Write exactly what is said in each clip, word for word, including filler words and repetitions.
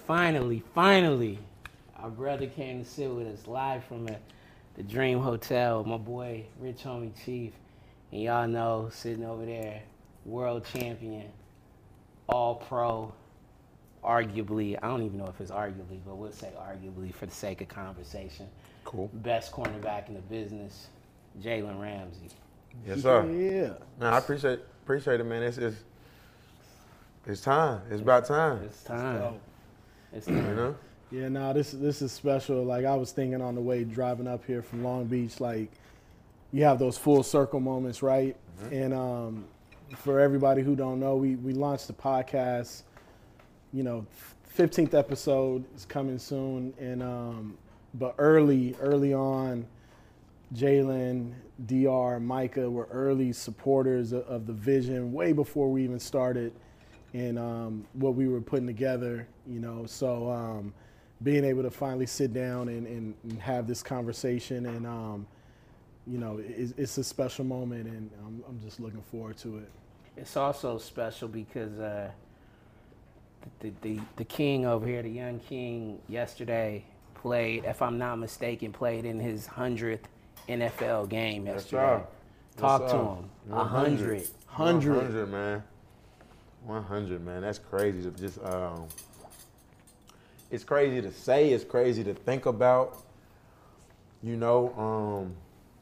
finally, finally, our brother came to sit with us live from the, the Dream Hotel. My boy, Rich Homie Chief. And y'all know, sitting over there, world champion, all pro, arguably, I don't even know if it's arguably, but we'll say arguably for the sake of conversation. Cool. Best cornerback in the business, Jalen Ramsey. Yes, sir. Yeah. Man, I appreciate appreciate it, man. It's it's, it's time. It's about time. It's time. dope. It's You time. know? Yeah, no, this this is special. Like I was thinking on the way driving up here from Long Beach, like you have those full circle moments, right? Mm-hmm. And um, for everybody who don't know, we we launched the podcast. You know, fifteenth episode is coming soon, and um, but early early on, Jalen, D R, Micah were early supporters of, of the vision way before we even started, and um, what we were putting together. You know, so. Um, being able to finally sit down and, and, and have this conversation and, um, you know, it's, it's a special moment, and I'm, I'm just looking forward to it. It's also special because uh, the, the, the king over here, the young king, yesterday played, if I'm not mistaken, played in his hundredth N F L game yesterday. Yes, Talk yes, to sir. him. A hundred. Hundred. one hundred, man. one hundred, man. That's crazy to just, um, it's crazy to say, it's crazy to think about, you know, um,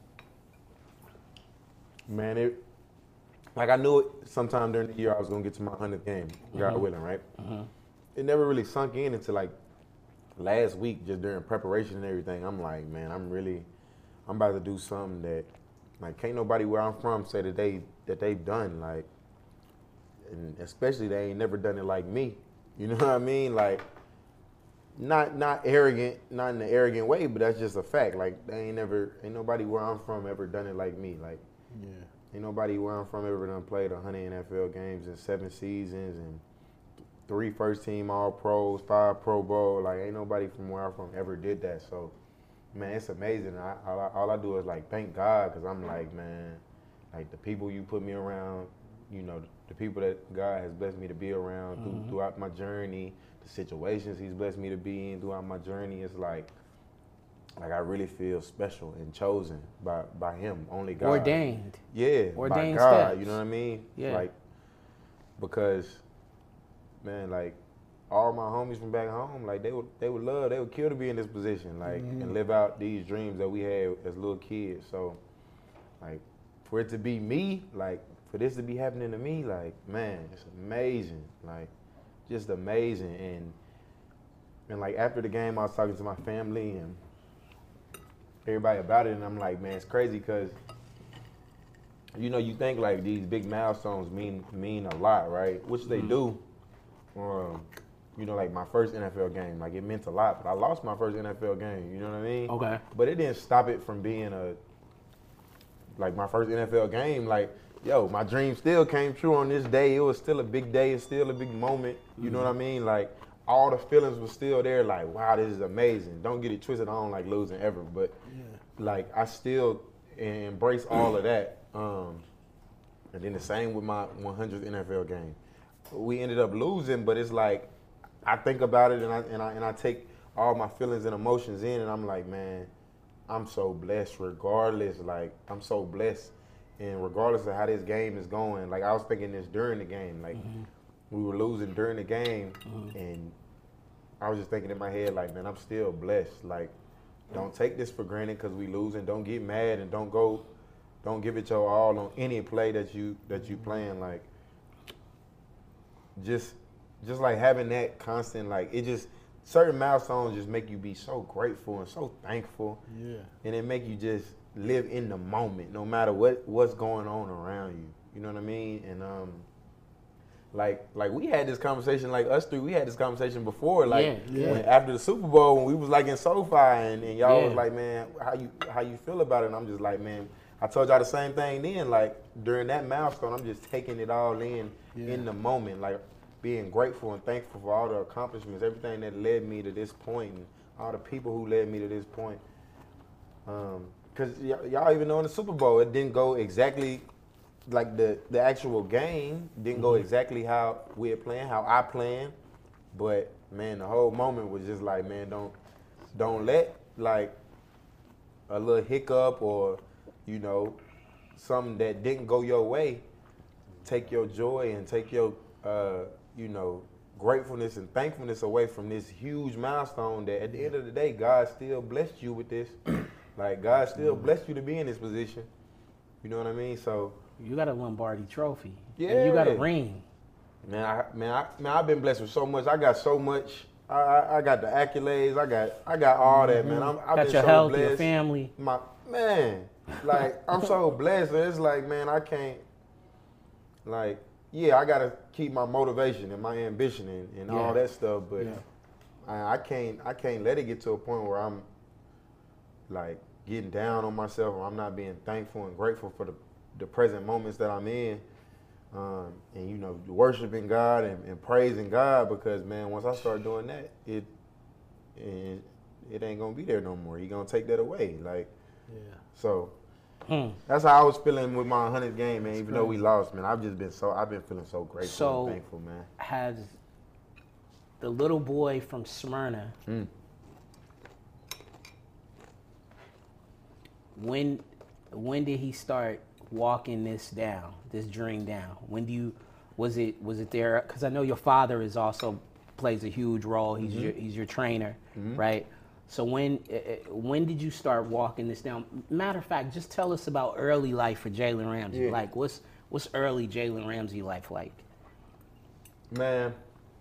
man, it, like I knew it sometime during the year I was going to get to my hundredth game, God Mhm. willing, right? Mhm. It never really sunk in until like last week, just during preparation and everything. I'm like, man, I'm really, I'm about to do something that, like, can't nobody where I'm from say that, they, that they've done, like, and especially they ain't never done it like me. You know what I mean? Like, Not not arrogant, not in an arrogant way, but that's just a fact. Like, they ain't never, ain't nobody where I'm from ever done it like me. Like, Yeah. ain't nobody where I'm from ever done played one hundred N F L games in seven seasons and three first team All Pros, five Pro Bowl. Like, ain't nobody from where I'm from ever did that. So, man, it's amazing. I, all, I, all I do is like thank God, because I'm like, man, like the people you put me around, you know, the people that God has blessed me to be around Mhm. through, throughout my journey. The situations he's blessed me to be in throughout my journey, is like, like I really feel special and chosen by by him, only God. Ordained. Yeah, Ordained by God. steps. You know what I mean? Yeah. Like, because, man, like all my homies from back home, like they would they would love, they would kill to be in this position, like, Mhm. and live out these dreams that we had as little kids. So, like, for it to be me, like for this to be happening to me, like, man, it's amazing. Like, just amazing. And and like after the game, I was talking to my family and everybody about it, and I'm like, man, it's crazy because, you know, you think like these big milestones mean mean a lot, right? Which they Mhm. do. Um, you know, like my first N F L game, like it meant a lot, but I lost my first N F L game. You know what I mean? Okay. But it didn't stop it from being a, like my first N F L game, like, yo, my dream still came true on this day. It was still a big day. It's still a big moment. You know what I mean? Like, all the feelings were still there. Like, wow, this is amazing. Don't get it twisted. I don't like losing ever. But, Yeah. like, I still embrace all of that. Um, and then the same with my one hundredth N F L game. We ended up losing, but it's like, I think about it and I, and I, and I take all my feelings and emotions in, and I'm like, man, I'm so blessed regardless. Like, I'm so blessed. And regardless of how this game is going, like I was thinking this during the game, like Mhm. we were losing during the game, Mhm. and I was just thinking in my head, like, man, I'm still blessed. Like, don't take this for granted because we losing. Don't get mad and don't go, don't give it your all on any play that you that you playing. Like, just just like having that constant, like it just certain milestones just make you be so grateful and so thankful, Yeah. and it make you just live in the moment, no matter what what's going on around you. You know what I mean? And um, like like we had this conversation, like us three, we had this conversation before, like Yeah, yeah. when, after the Super Bowl when we was like in SoFi, and, and y'all Yeah. was like, man, how you how you feel about it? And I'm just like, man, I told y'all the same thing then. Like during that milestone, I'm just taking it all in Yeah. in the moment, like being grateful and thankful for all the accomplishments, everything that led me to this point, and all the people who led me to this point. Um, Cause y- y'all even know in the Super Bowl, it didn't go exactly like the, the actual game didn't go exactly how we're playing, how I planned. But man, the whole moment was just like, man, don't don't let like a little hiccup or, you know, something that didn't go your way take your joy and take your uh, you know, gratefulness and thankfulness away from this huge milestone that at the end of the day, God still blessed you with this. Like God still blessed you to be in this position. You know what I mean? So You got a Lombardi trophy. Yeah. And you got a ring. Man, I, man, I, man, I've been blessed with so much. I got so much. I, I, I got the accolades. I got, I got all that, man. I'm, I've Got been your so health, blessed. your family. My man, like I'm so blessed. It's like, man, I can't. Like, yeah, I gotta keep my motivation and my ambition and, and Yeah. all that stuff, but Yeah. I, I can't, I can't let it get to a point where I'm like getting down on myself, or I'm not being thankful and grateful for the, the present moments that I'm in. Um, and you know, worshiping God and, and praising God, because man, once I start doing that, it, it it ain't gonna be there no more. He gonna take that away. Like, Yeah. so Hmm. that's how I was feeling with my hundredth game, man. That's Even though we crazy. lost, man, I've just been so I've been feeling so grateful So- and thankful, man. Has the little boy from Smyrna, Mm. when when did he start walking this down, this dream down? When do you was it was it there? Because I know your father is also plays a huge role. He's your he's your trainer, right? So when uh, uh, when did you start walking this down? Matter of fact, just tell us about early life for Jalen Ramsey. Yeah. Like what's what's early Jalen Ramsey life like? Man,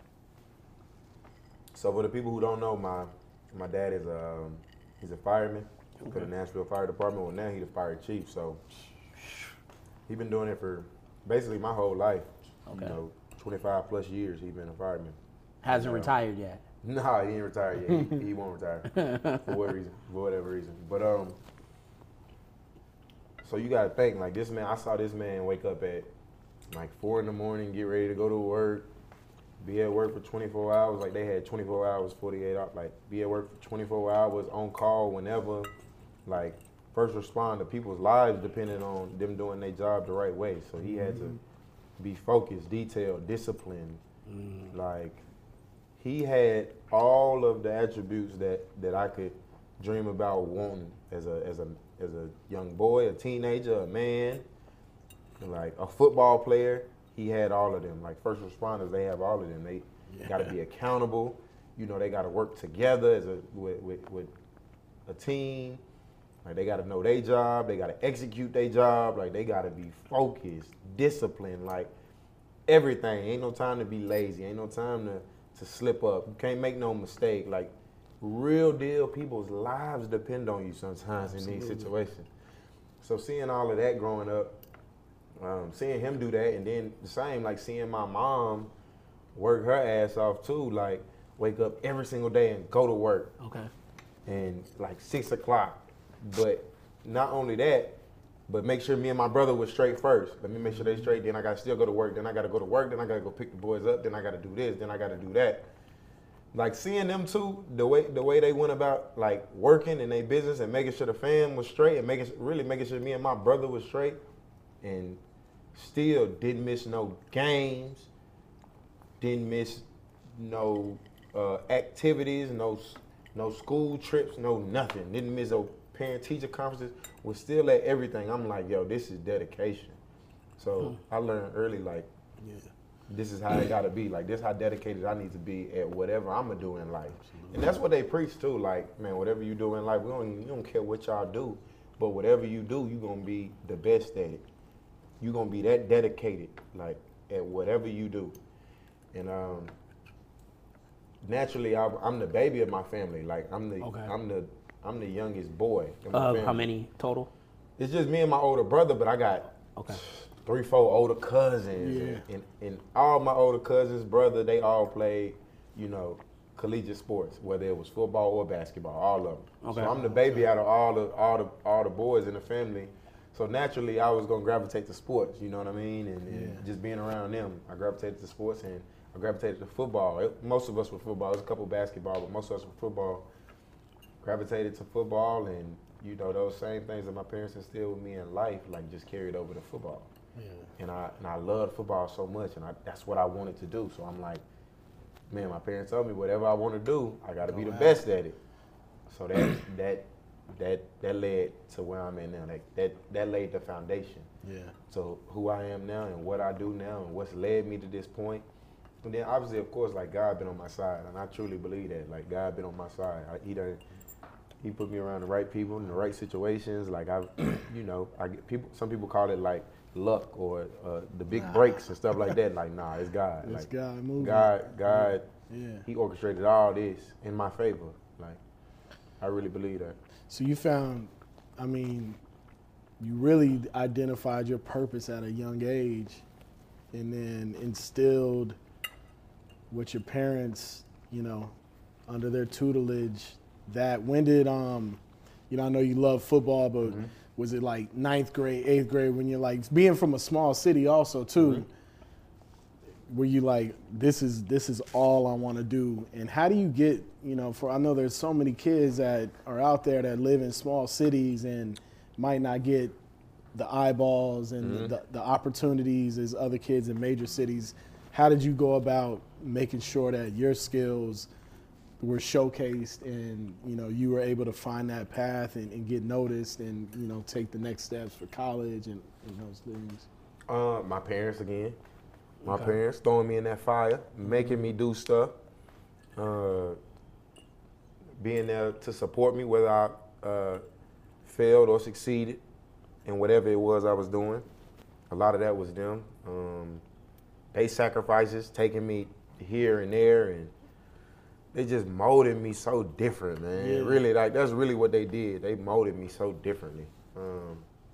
so for the people who don't know, my my dad is a um, he's a fireman for the Nashville Fire Department. Well, now he's the fire chief, so he's been doing it for basically my whole life. Okay. You know, twenty-five plus years he's been a fireman. Hasn't Yeah. retired yet. Nah, he ain't retired yet. He, he won't retire for what reason? For whatever reason. But um, so you gotta think like this man. I saw this man wake up at like four in the morning, get ready to go to work, be at work for twenty-four hours. Like they had twenty-four hours, forty-eight hours. Like be at work for twenty-four hours, on call whenever. Like first responder, people's lives depended on them doing their job the right way. So he had to be focused, detailed, disciplined. Like he had all of the attributes that, that I could dream about wanting as a as a as a young boy, a teenager, a man, like a football player. He had all of them. Like first responders, they have all of them. They got to be accountable. You know, they got to work together as a with, with, with a team. Like they got to know their job. They got to execute their job. Like they got to be focused, disciplined. Like everything. Ain't no time to be lazy. Ain't no time to, to slip up. You can't make no mistake. Like real deal, people's lives depend on you sometimes in these situations. So seeing all of that growing up, um, seeing him do that, and then the same, like seeing my mom work her ass off too. Like wake up every single day and go to work. Okay. And like six o'clock. But not only that, but make sure me and my brother was straight first. Let me make sure they straight. Then I gotta still go to work. Then I gotta go to work. Then I gotta go pick the boys up. Then I gotta do this. Then I gotta do that. Like seeing them two, the way the way they went about like working in their business and making sure the fam was straight and making really making sure me and my brother was straight, and still didn't miss no games, didn't miss no uh, activities, no no school trips, no nothing. Didn't miss no parent teacher conferences. Was still at everything. I'm like, yo, this is dedication. So I learned early, like, Yeah. this is how it gotta be. Like, this how dedicated I need to be at whatever I'm gonna do in life. And that's what they preach too. Like, man, whatever you do in life, we don't, you don't care what y'all do, but whatever you do, you gonna be the best at it. You gonna be that dedicated, like, at whatever you do. And um, naturally, I, I'm the baby of my family. Like, I'm the, Okay. I'm the, I'm the youngest boy in my Uh, family. how many total? It's just me and my older brother, but I got Okay. three, four older cousins. Yeah. And, and, and all my older cousins, brother, they all played, you know, collegiate sports, whether it was football or basketball, all of them. Okay. So I'm the baby out of all the all the all the boys in the family. So naturally, I was gonna gravitate to sports. You know what I mean? And, and Yeah. just being around them, I gravitated to sports and I gravitated to football. It, most of us were football. There's a couple basketball, but most of us were football. Gravitated to football, and you know those same things that my parents instilled with me in life, like just carried over to football. Yeah. And I and I loved football so much, and I, that's what I wanted to do. So I'm like, man, my parents told me whatever I want to do, I got to be the Go best at it. So that that that that led to where I'm at now. Like that that laid the foundation. Yeah. So who I am now and what I do now and what's led me to this point. And then obviously, of course, like God been on my side, and I truly believe that. Like God been on my side. I, he done, he put me around the right people in the right situations. Like I, you know, I get people. Some people call it like luck or uh, the big Nah. breaks and stuff like that. Like nah, it's God. It's like God moving. God, God, Yeah. He orchestrated all this in my favor. Like I really believe that. So you found, I mean, you really identified your purpose at a young age, and then instilled with your parents, you know, under their tutelage. That when did um, you know, I know you love football, but Mm-hmm. was it like ninth grade, eighth grade when you're like being from a small city also too? Mm-hmm. Were you like, this is this is all I want to do? And how do you get, you know, for I know there's so many kids that are out there that live in small cities and might not get the eyeballs and Mm-hmm. the, the opportunities as other kids in major cities. How did you go about making sure that your skills were showcased and, you know, you were able to find that path and, and get noticed and, you know, take the next steps for college and, and those things? Uh, my parents again. My Okay. parents throwing me in that fire, making me do stuff, uh, being there to support me whether I uh, failed or succeeded in whatever it was I was doing. A lot of that was them. Um, they sacrifices, taking me here and there, and they just molded me so different, man. Yeah. Really, like that's really what they did. They molded me so differently. Um,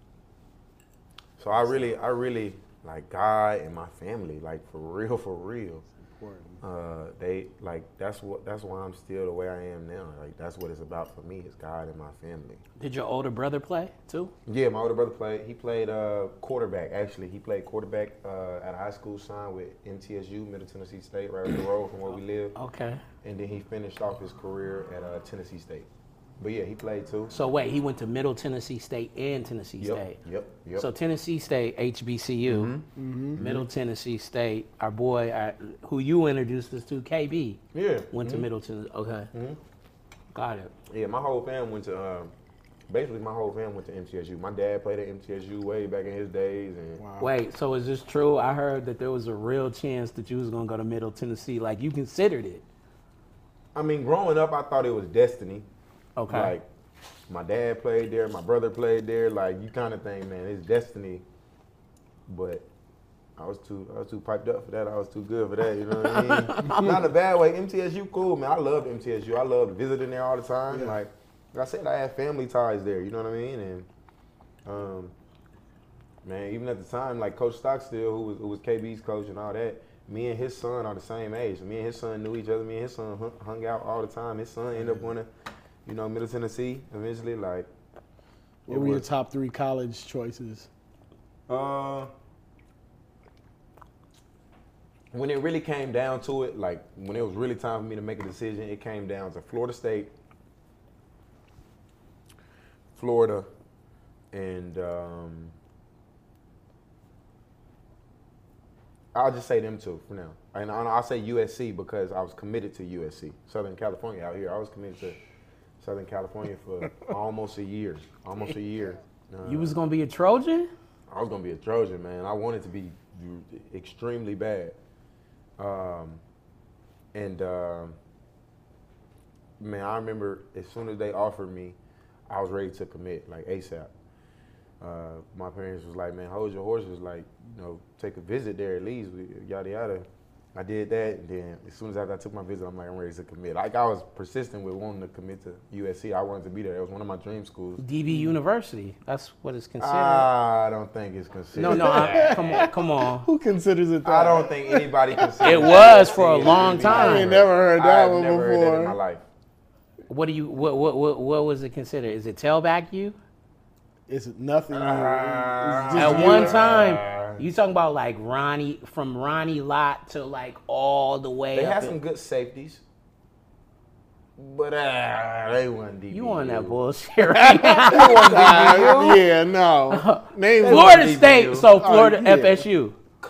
so I really, I really like God and my family, like for real, for real. Important. Uh, they like that's what that's why I'm still the way I am now. Like that's what it's about for me is God and my family. Did your older brother play too? Yeah, my older brother played. He played uh, quarterback. Actually, he played quarterback uh, at a high school, signed with M T S U, Middle Tennessee State, right up the road from where we live. Okay. And then he finished off his career at uh, Tennessee State. But yeah, he played too. So wait, he went to Middle Tennessee State and Tennessee Yep, State. yep, yep. So Tennessee State, H B C U, Mm-hmm. Middle Tennessee State. Our boy, our, who you introduced us to, K B, yeah, went to Middle Tennessee. Okay, Mhm. got it. yeah. My whole family went to. Um, basically, my whole family went to M T S U. My dad played at M T S U way back in his days, and Wow. Wait, so is this true? I heard that there was a real chance that you was gonna go to Middle Tennessee. Like you considered it. I mean, growing up, I thought it was destiny. Okay. Like, my dad played there, my brother played there. Like, you kind of think, man, it's destiny. But I was too, I was too piped up for that. I was too good for that. You know what I mean? Not in a bad way. M T S U, cool, man. I loved M T S U. I loved visiting there all the time. Yeah. Like, like I said, I had family ties there. You know what I mean? And um, man, even at the time, like Coach Stockstill, who was who was K B's coach and all that. Me and his son are the same age. Me and his son knew each other. Me and his son hung, hung out all the time. His son ended up going to, you know, Middle Tennessee eventually. Like, What it were your was- top three college choices? Uh, when it really came down to it, like when it was really time for me to make a decision, it came down to Florida State, Florida, and um, I'll just say them two for now. And I'll I'll say U S C because I was committed to U S C, Southern California out here. I was committed to Southern California for almost a year, almost a year. Uh, You was gonna be a Trojan? I was gonna be a Trojan, man. I wanted to be extremely bad. Um, and um, man, I remember as soon as they offered me, I was ready to commit, like ASAP. Uh, my parents was like, man, hold your horses, like, you know, take a visit there at least, yada yada. I did that, and then as soon as after I took my visit, I'm like, I'm ready to commit. Like, I was persistent with wanting to commit to U S C. I wanted to be there. It was one of my dream schools. D B University. That's what it's considered. I don't think it's considered. no, no. I, come on, come on. Who considers it that? I don't think anybody considers It was for a long time. I ain't never heard that I've one never heard that in before. my life. What do you? What? What? What, what was it considered? Is it tailback you? It's nothing. Uh, it's just At you. one time, you talking about like Ronnie, from Ronnie Lott to like all the way They up. had in- some good safeties, but uh, they weren't D B U. You on that bullshit right now? Uh, yeah, no. Name Florida D B U. State, so Florida Oh, yeah. F S U. Come on,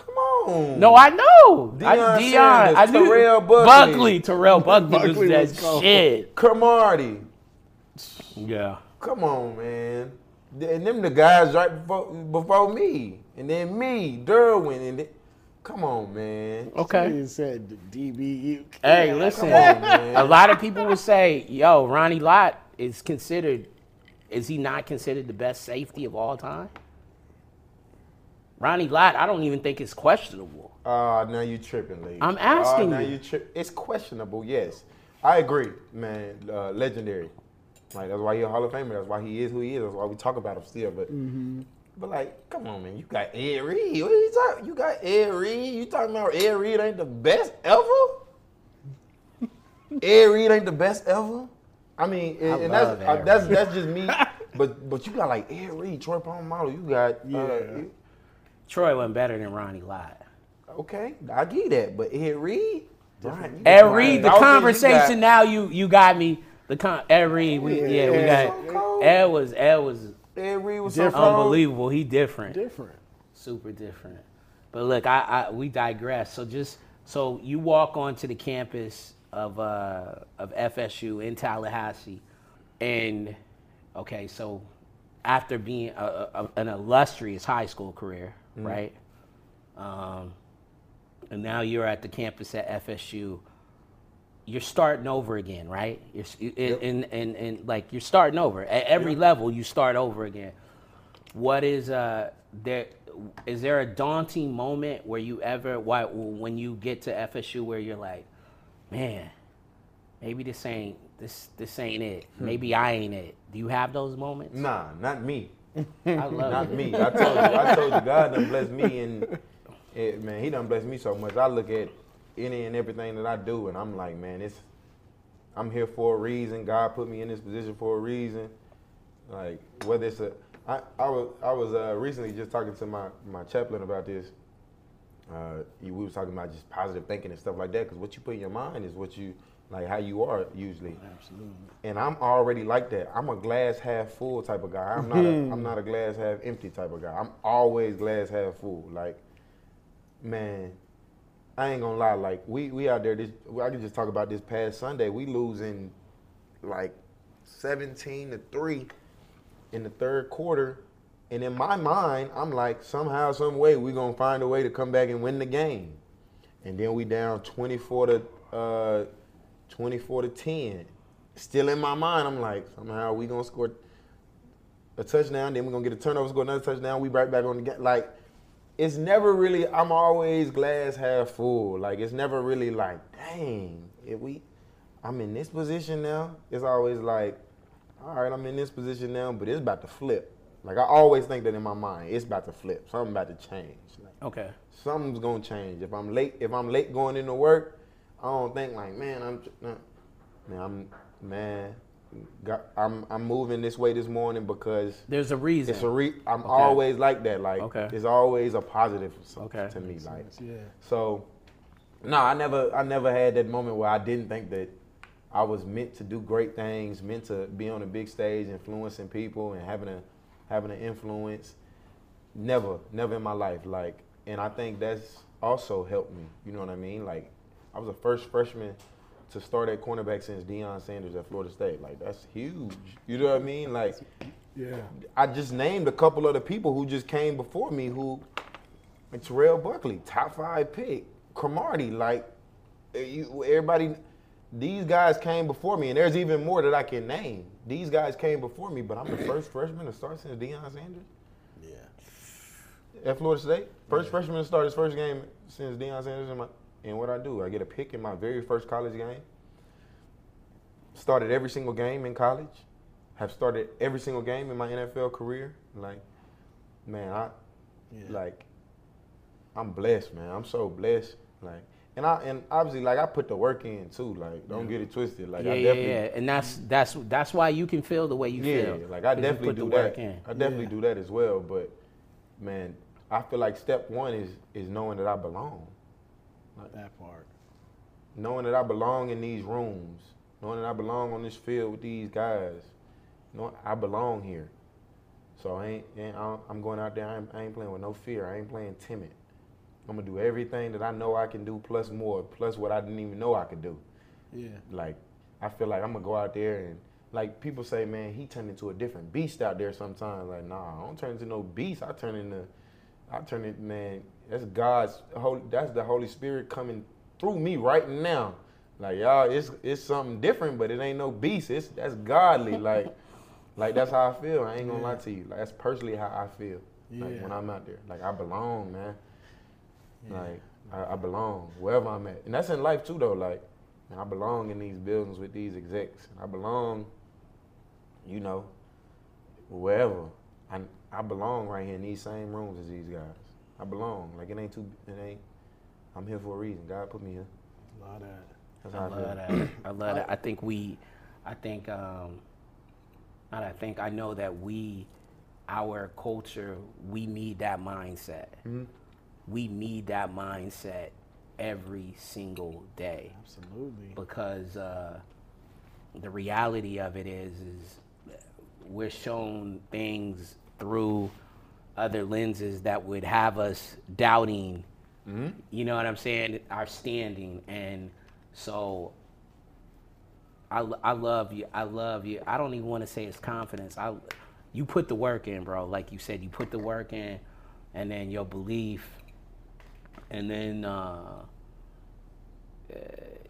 on. No, I know. Deion I, Deion, Sanders, I knew Terrell Buckley. Buckley, Terrell Buckley, Buckley was was that cold. shit. Cromartie. Yeah. Come on, man. And them the guys right before before me, and then me, Derwin, and then, come on, man. Okay. He said D B U. Hey, listen. Come on, man. A lot of people would say, "Yo, Ronnie Lott is considered. Is he not considered the best safety of all time?" Ronnie Lott, I don't even think it's questionable. Uh, now you tripping, Lee. I'm asking uh, now you. you tri- It's questionable, yes. I agree, man. Uh, legendary. Like, that's why he's a Hall of Famer. That's why he is who he is. That's why we talk about him still. But, Mm-hmm. but like, come on, man. You got Ed Reed. What are you talking? You got Ed Reed. You talking about Ed Reed ain't the best ever? Ed Reed ain't the best ever. I mean, and, I and love that's uh, Ed that's Reed. that's just me. But but you got like Ed Reed, Troy Polamalu. You got uh, Yeah. Troy went better than Ronnie Lott. okay, I get you that. But Ed Reed, Brian, you Ed got Reed, the Dawkins, you conversation got- now you you got me. The con Ed Reed, we, yeah, Yeah, we so got cold. Ed was Ed was Ed Reed was Different. so cold. unbelievable. He different. Different. Super different. But look, I, I we digress. So just so you walk onto the campus of uh, of F S U in Tallahassee, and okay, so after being a, a, an illustrious high school career, right? Um, and now you're at the campus at F S U. You're starting over again, right? You're and, Yep. and, and, and like you're starting over at every Yep. level. You start over again. What is uh there? Is there a daunting moment where you ever why when you get to F S U where you're like, man, maybe this ain't this this ain't it. Maybe I ain't it. Do you have those moments? Nah, not me. I love Not it. me. I told you. I told you. God done blessed me, and it, man, He done blessed me so much. I look at any and everything that I do, and I'm like, man, it's. I'm here for a reason. God put me in this position for a reason. Like whether it's a, I, I was I was uh, recently just talking to my my chaplain about this. Uh, we was talking about just positive thinking and stuff like that, because what you put in your mind is what you like, how you are usually. Absolutely. And I'm already like that. I'm a glass half full type of guy. I'm not a, I'm not a glass half empty type of guy. I'm always glass half full. Like, man, I ain't gonna lie. Like, we we out there. This I can just talk about this past Sunday. We losing like seventeen to three in the third quarter. And in my mind, I'm like, somehow, some way, we gonna find a way to come back and win the game. And then we down twenty-four to uh, twenty-four to ten. Still in my mind, I'm like, somehow we gonna score a touchdown, then we're gonna get a turnover, score another touchdown, we right back on the game. Like, it's never really, I'm always glass half full. Like, it's never really like, dang, if we, I'm in this position now. It's always like, all right, I'm in this position now, but it's about to flip. Like, I always think that in my mind, it's about to flip. Something about to change. Like, Okay. something's gonna change. If I'm late, if I'm late going into work, I don't think like, man, I'm, man, I'm, man, got, I'm, I'm moving this way this morning because There's a reason. it's a re. I'm Okay. always like that. Like, Okay. it's always a positive so- Okay. to me. Like, Yeah. so, no, I never, I never had that moment where I didn't think that I was meant to do great things, meant to be on a big stage, influencing people and having a, having an influence. Never, never in my life. Like, and I think that's also helped me. You know what I mean? Like, I was the first freshman to start at cornerback since Deion Sanders at Florida State. Like, that's huge. You know what I mean? Like, Yeah. I just named a couple of the people who just came before me who, like Terrell Buckley, top five pick, Cromartie, like, eh, you, everybody, these guys came before me, and there's even more that I can name. These guys came before me, but I'm the first freshman to start since Deion Sanders Yeah. at Florida State. First freshman to start his first game since Deion Sanders. In my, and what I do, I get a pick in my very first college game. Started every single game in college. Have started every single game in my N F L career. Like, man, I Yeah. like, I'm blessed, man. I'm so blessed. Like, and I and obviously, like, I put the work in too. Like, don't get it twisted. Like, yeah, I yeah, definitely, yeah. And that's that's that's why you can feel the way you yeah, feel. like I 'cause you definitely put do the that. work in. I definitely Yeah. do that as well. But man, I feel like step one is is knowing that I belong. That part. Knowing that I belong in these rooms, knowing that I belong on this field with these guys, knowing I belong here. So I ain't, ain't I- I'm going out there. I ain't, I ain't playing with no fear. I ain't playing timid. I'm gonna do everything that I know I can do plus more, plus what I didn't even know I could do. Yeah. Like, I feel like I'm gonna go out there and, like, people say, man, he turned into a different beast out there sometimes. Like, nah, I don't turn into no beast. I turn into, I turn it, man, that's God's, holy, that's the Holy Spirit coming through me right now. Like, y'all, it's it's something different, but it ain't no beast. It's, that's godly. Like, like that's how I feel. I ain't gonna Yeah. lie to you. Like, that's personally how I feel. Like, Yeah. when I'm out there. Like, I belong, man. Yeah. Like, I, I belong wherever I'm at. And that's in life, too, though. Like, I belong in these buildings with these execs. I belong, you know, wherever. I I belong right here in these same rooms as these guys. I belong. Like, it ain't too, it ain't, I'm here for a reason. God put me here. Love that. That's I how I, love feel. that. I love that. I think we, I think, um, not I think, I know that we, our culture, we need that mindset. Mm-hmm. We need that mindset every single day. Absolutely. Because uh, the reality of it is, is we're shown things through other lenses that would have us doubting, Mm-hmm. you know what I'm saying, our standing. And so I, I love you. I love you. I don't even want to say it's confidence. I, you put the work in, bro. Like you said, you put the work in, and then your belief, and then uh, uh,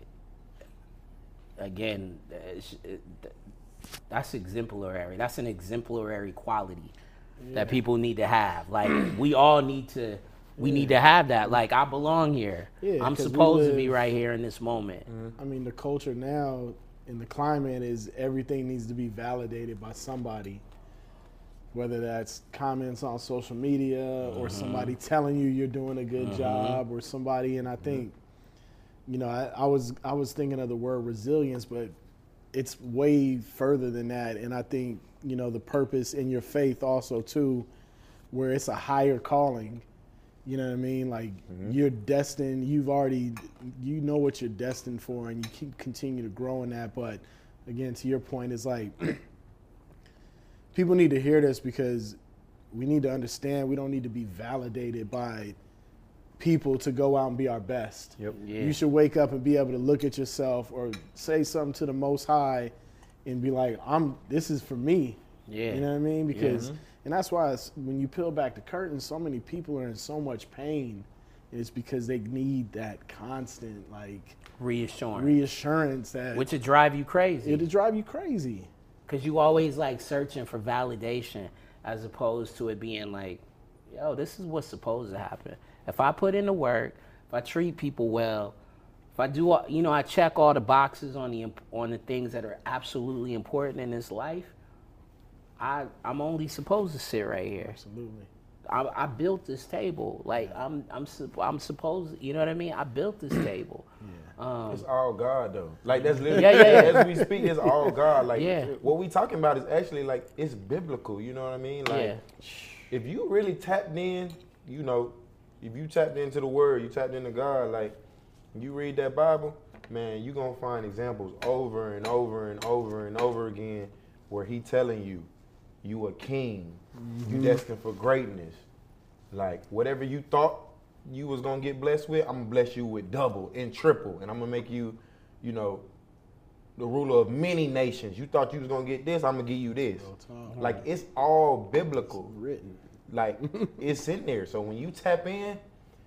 again, it's, it, that's exemplary. That's an exemplary quality Yeah. that people need to have. Like we all need to. We need to have that. Like I belong here. Yeah, I'm 'cause we supposed to be live- right here in this moment. I mean, the culture now in the climate is everything needs to be validated by somebody, whether that's comments on social media or somebody telling you you're doing a good job or somebody. And I think, you know, I, I was I was thinking of the word resilience, but it's way further than that. And I think, you know, the purpose in your faith also too, where it's a higher calling. You know what I mean? Like you're destined, you've already, you know what you're destined for, and you keep continue to grow in that. But again, to your point, it's like people need to hear this because we need to understand we don't need to be validated by people to go out and be our best. Yep. Yeah. You should wake up and be able to look at yourself or say something to the Most High and be like, I'm, this is for me. Yeah. You know what I mean? Because, and that's why it's, when you peel back the curtain, so many people are in so much pain. It's because they need that constant, like, Reassuring. reassurance that Which would drive you crazy. it'll drive you crazy. Because you always like searching for validation as opposed to it being like, yo, this is what's supposed to happen. If I put in the work, if I treat people well, if I do, all- you know, I check all the boxes on the imp- on the things that are absolutely important in this life, I, I'm only supposed to sit right here. Absolutely. I, I built this table. Like I'm, I'm, sup- I'm supposed. You know what I mean? I built this table. Um, It's all God though. Like that's literally Yeah, yeah, yeah. as we speak, it's all God. Like Yeah. what we talking about is actually like it's biblical. You know what I mean? Like Yeah. if you really tapped in, you know, if you tapped into the Word, you tapped into God. Like you read that Bible, man, you gonna find examples over and over and over and over again where He telling you, you a king, you destined for greatness. Like whatever you thought you was gonna get blessed with, I'm gonna bless you with double and triple, and I'm gonna make you, you know, the ruler of many nations. You thought you was gonna get this, I'm gonna give you this. talk. Like it's all biblical. Written. Like it's in there. So when you tap in,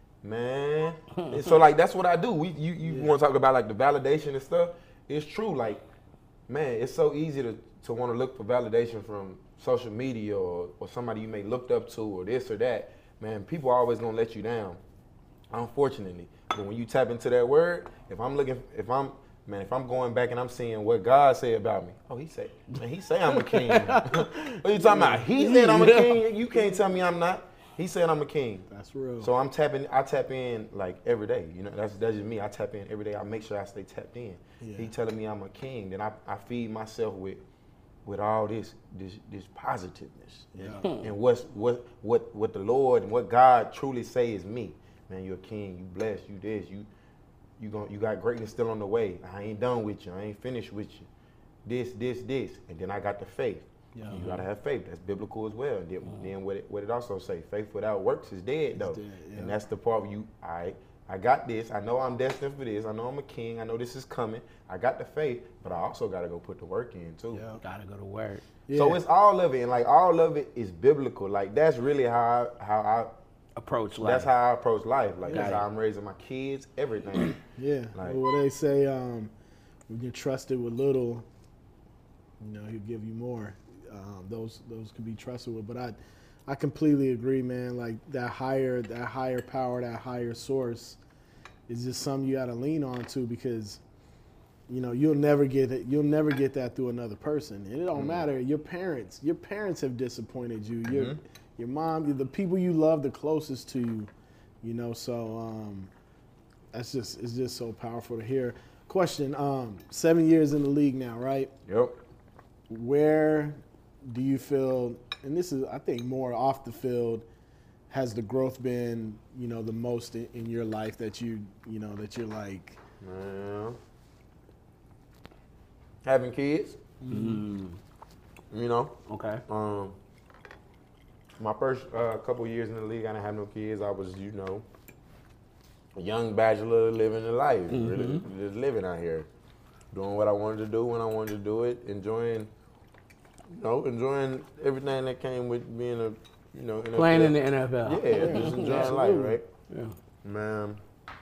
man. and so like that's what I do. We you you Yeah. want to talk about like the validation and stuff? It's true. Like man, it's so easy to to want to look for validation from social media or or somebody you may looked up to or this or that. Man, people are always gonna let you down. Unfortunately, but when you tap into that word, if I'm looking, if I'm, man, if I'm going back and I'm seeing what God said about me, oh, He said, man, He say I'm a king. What you talking about? He said I'm a king. You can't tell me I'm not. He said I'm a king. That's real. So I'm tapping. I tap in like every day. You know, that's that's just me. I tap in every day. I make sure I stay tapped in. Yeah. He telling me I'm a king. Then I, I feed myself with with all this this this positiveness. Yeah. And what's what what what the Lord and what God truly say is me. Man, you're a king. You blessed. You this. You you gon' you got greatness still on the way. I ain't done with you. I ain't finished with you. This this this. And then I got the faith. Yeah. You gotta have faith. That's biblical as well. And then, then what it, what it also say, faith without works is dead, though. dead, yeah. And that's the part where you, all right, I got this. I know I'm destined for this. I know I'm a king. I know this is coming. I got the faith, but I also gotta go put the work in too. Yeah. Gotta go to work. So Yeah. it's all of it, and like all of it is biblical. Like that's really how I, how I Approach life. that's how I approach life. Like that's Got how it. I'm raising my kids, everything. Yeah. Like- well, what they say, um, when you're trusted with little, you know, he'll give you more. Um, those those can be trusted with. But I, I completely agree, man. Like that higher that higher power, that higher source, is just something you got to lean on to because, you know, you'll never get it. You'll never get that through another person. And it don't matter. Your parents, your parents have disappointed you. Your Mhm. your mom, the people you love the closest to you. You know, so um, that's just it's just so powerful to hear. Question: um, Seven years in the league now, right? Yep. Where do you feel? And this is, I think, more off the field. Has the growth been, you know, the most in, in your life that you, you know, that you're like, Man. Having kids, Mm, you know. okay. Um, my first uh, couple years in the league, I didn't have no kids. I was, you know, a young bachelor living the life, really just living out here, doing what I wanted to do when I wanted to do it, enjoying, you know, enjoying everything that came with being a, you know, N F L. Playing in the N F L. Yeah, just enjoying life, Absolutely. right? Yeah. Man,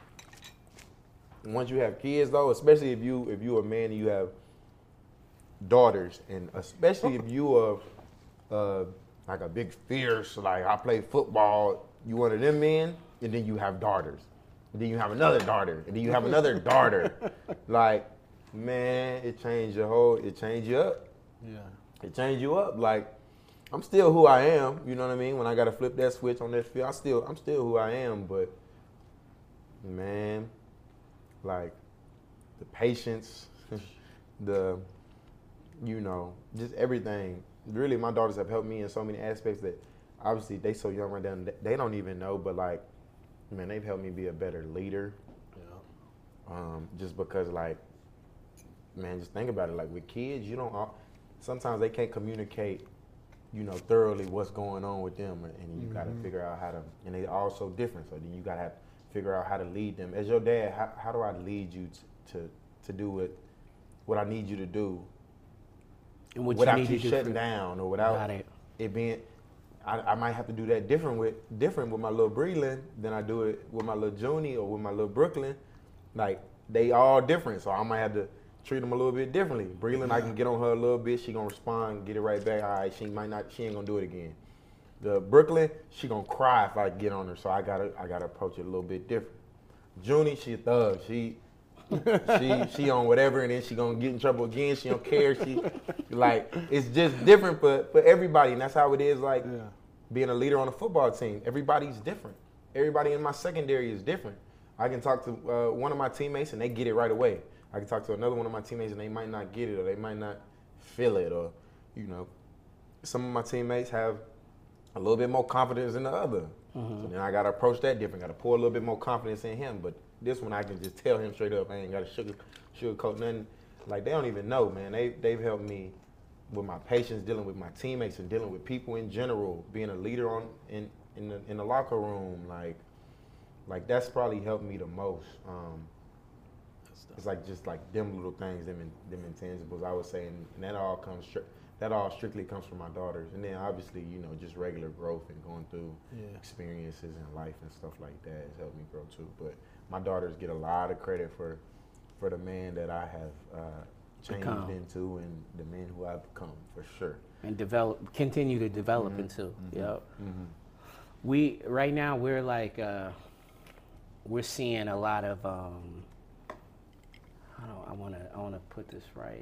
once you have kids though, especially if you if you a man and you have daughters, and especially if you are uh, like a big fierce, like I play football, you one of them men, and then you have daughters, and then you have another daughter, and then you have another daughter. Like, man, it changed your whole, it changed you up. yeah, It changed you up. Like, I'm still who I am. You know what I mean? When I gotta flip that switch on that field, I still, I'm still who I am. But man, like the patience, the, you know, just everything. Really, my daughters have helped me in so many aspects that obviously they so young right now, they don't even know. But like, man, they've helped me be a better leader. yeah, Um, just because, like, man, just think about it. Like with kids, you don't. al- Sometimes they can't communicate, you know, thoroughly what's going on with them, and you got to figure out how to. And they all so different, so then you got to have figure out how to lead them. As your dad, how, how do I lead you to to, to do what what I need you to do And what without you need you to do shutting for- down or without Got it. it being. I, I might have to do that different with different with my little Breland than I do it with my little Junie or with my little Brooklyn. Like they all different, so I might have to treat them a little bit differently. Breland, I can get on her a little bit, she gonna respond, get it right back. All right, she might not, she ain't gonna do it again. The Brooklyn, she gonna cry if I get on her, so I gotta, I gotta approach it a little bit different. Junie, she a thug. She, she, she on whatever, and then she gonna get in trouble again. She don't care. She, like, it's just different for for everybody, and that's how it is. Like yeah, being a leader on a football team, everybody's different. Everybody in my secondary is different. I can talk to uh, one of my teammates and they get it right away. I can talk to another one of my teammates and they might not get it or they might not feel it, or, you know, some of my teammates have a little bit more confidence than the other. So then I got to approach that different. Got to pour a little bit more confidence in him. But this one I can just tell him straight up. I ain't got to sugar, sugarcoat nothing. Like, they don't even know, man. They, they've helped me with my patience, dealing with my teammates and dealing with people in general, being a leader on in, in, the, in the locker room. Like, like that's probably helped me the most. Um, it's like just like them little things, them in, them intangibles. I would say, and, and that all comes stri- that all strictly comes from my daughters, and then obviously, you know, just regular growth and going through yeah. experiences in life and stuff like that has helped me grow too. But my daughters get a lot of credit for for the man that I have uh, changed Become. into and the man who I've become, for sure. And develop, continue to develop Mhm. into. Mhm. Yep. Mm-hmm. We right now we're like uh, we're seeing a lot of um, I don't I want to I want to put this right.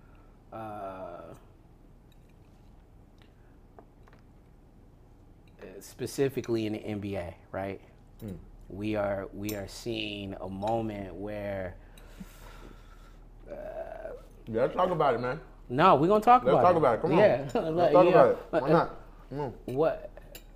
Uh, specifically in the N B A, right? Mm. We are we are seeing a moment where Yeah, let's talk about it, man. no, we're gonna talk Let's about talk it. about it. Come on. Yeah, Let's talk yeah. about it. Why not? Come on. What?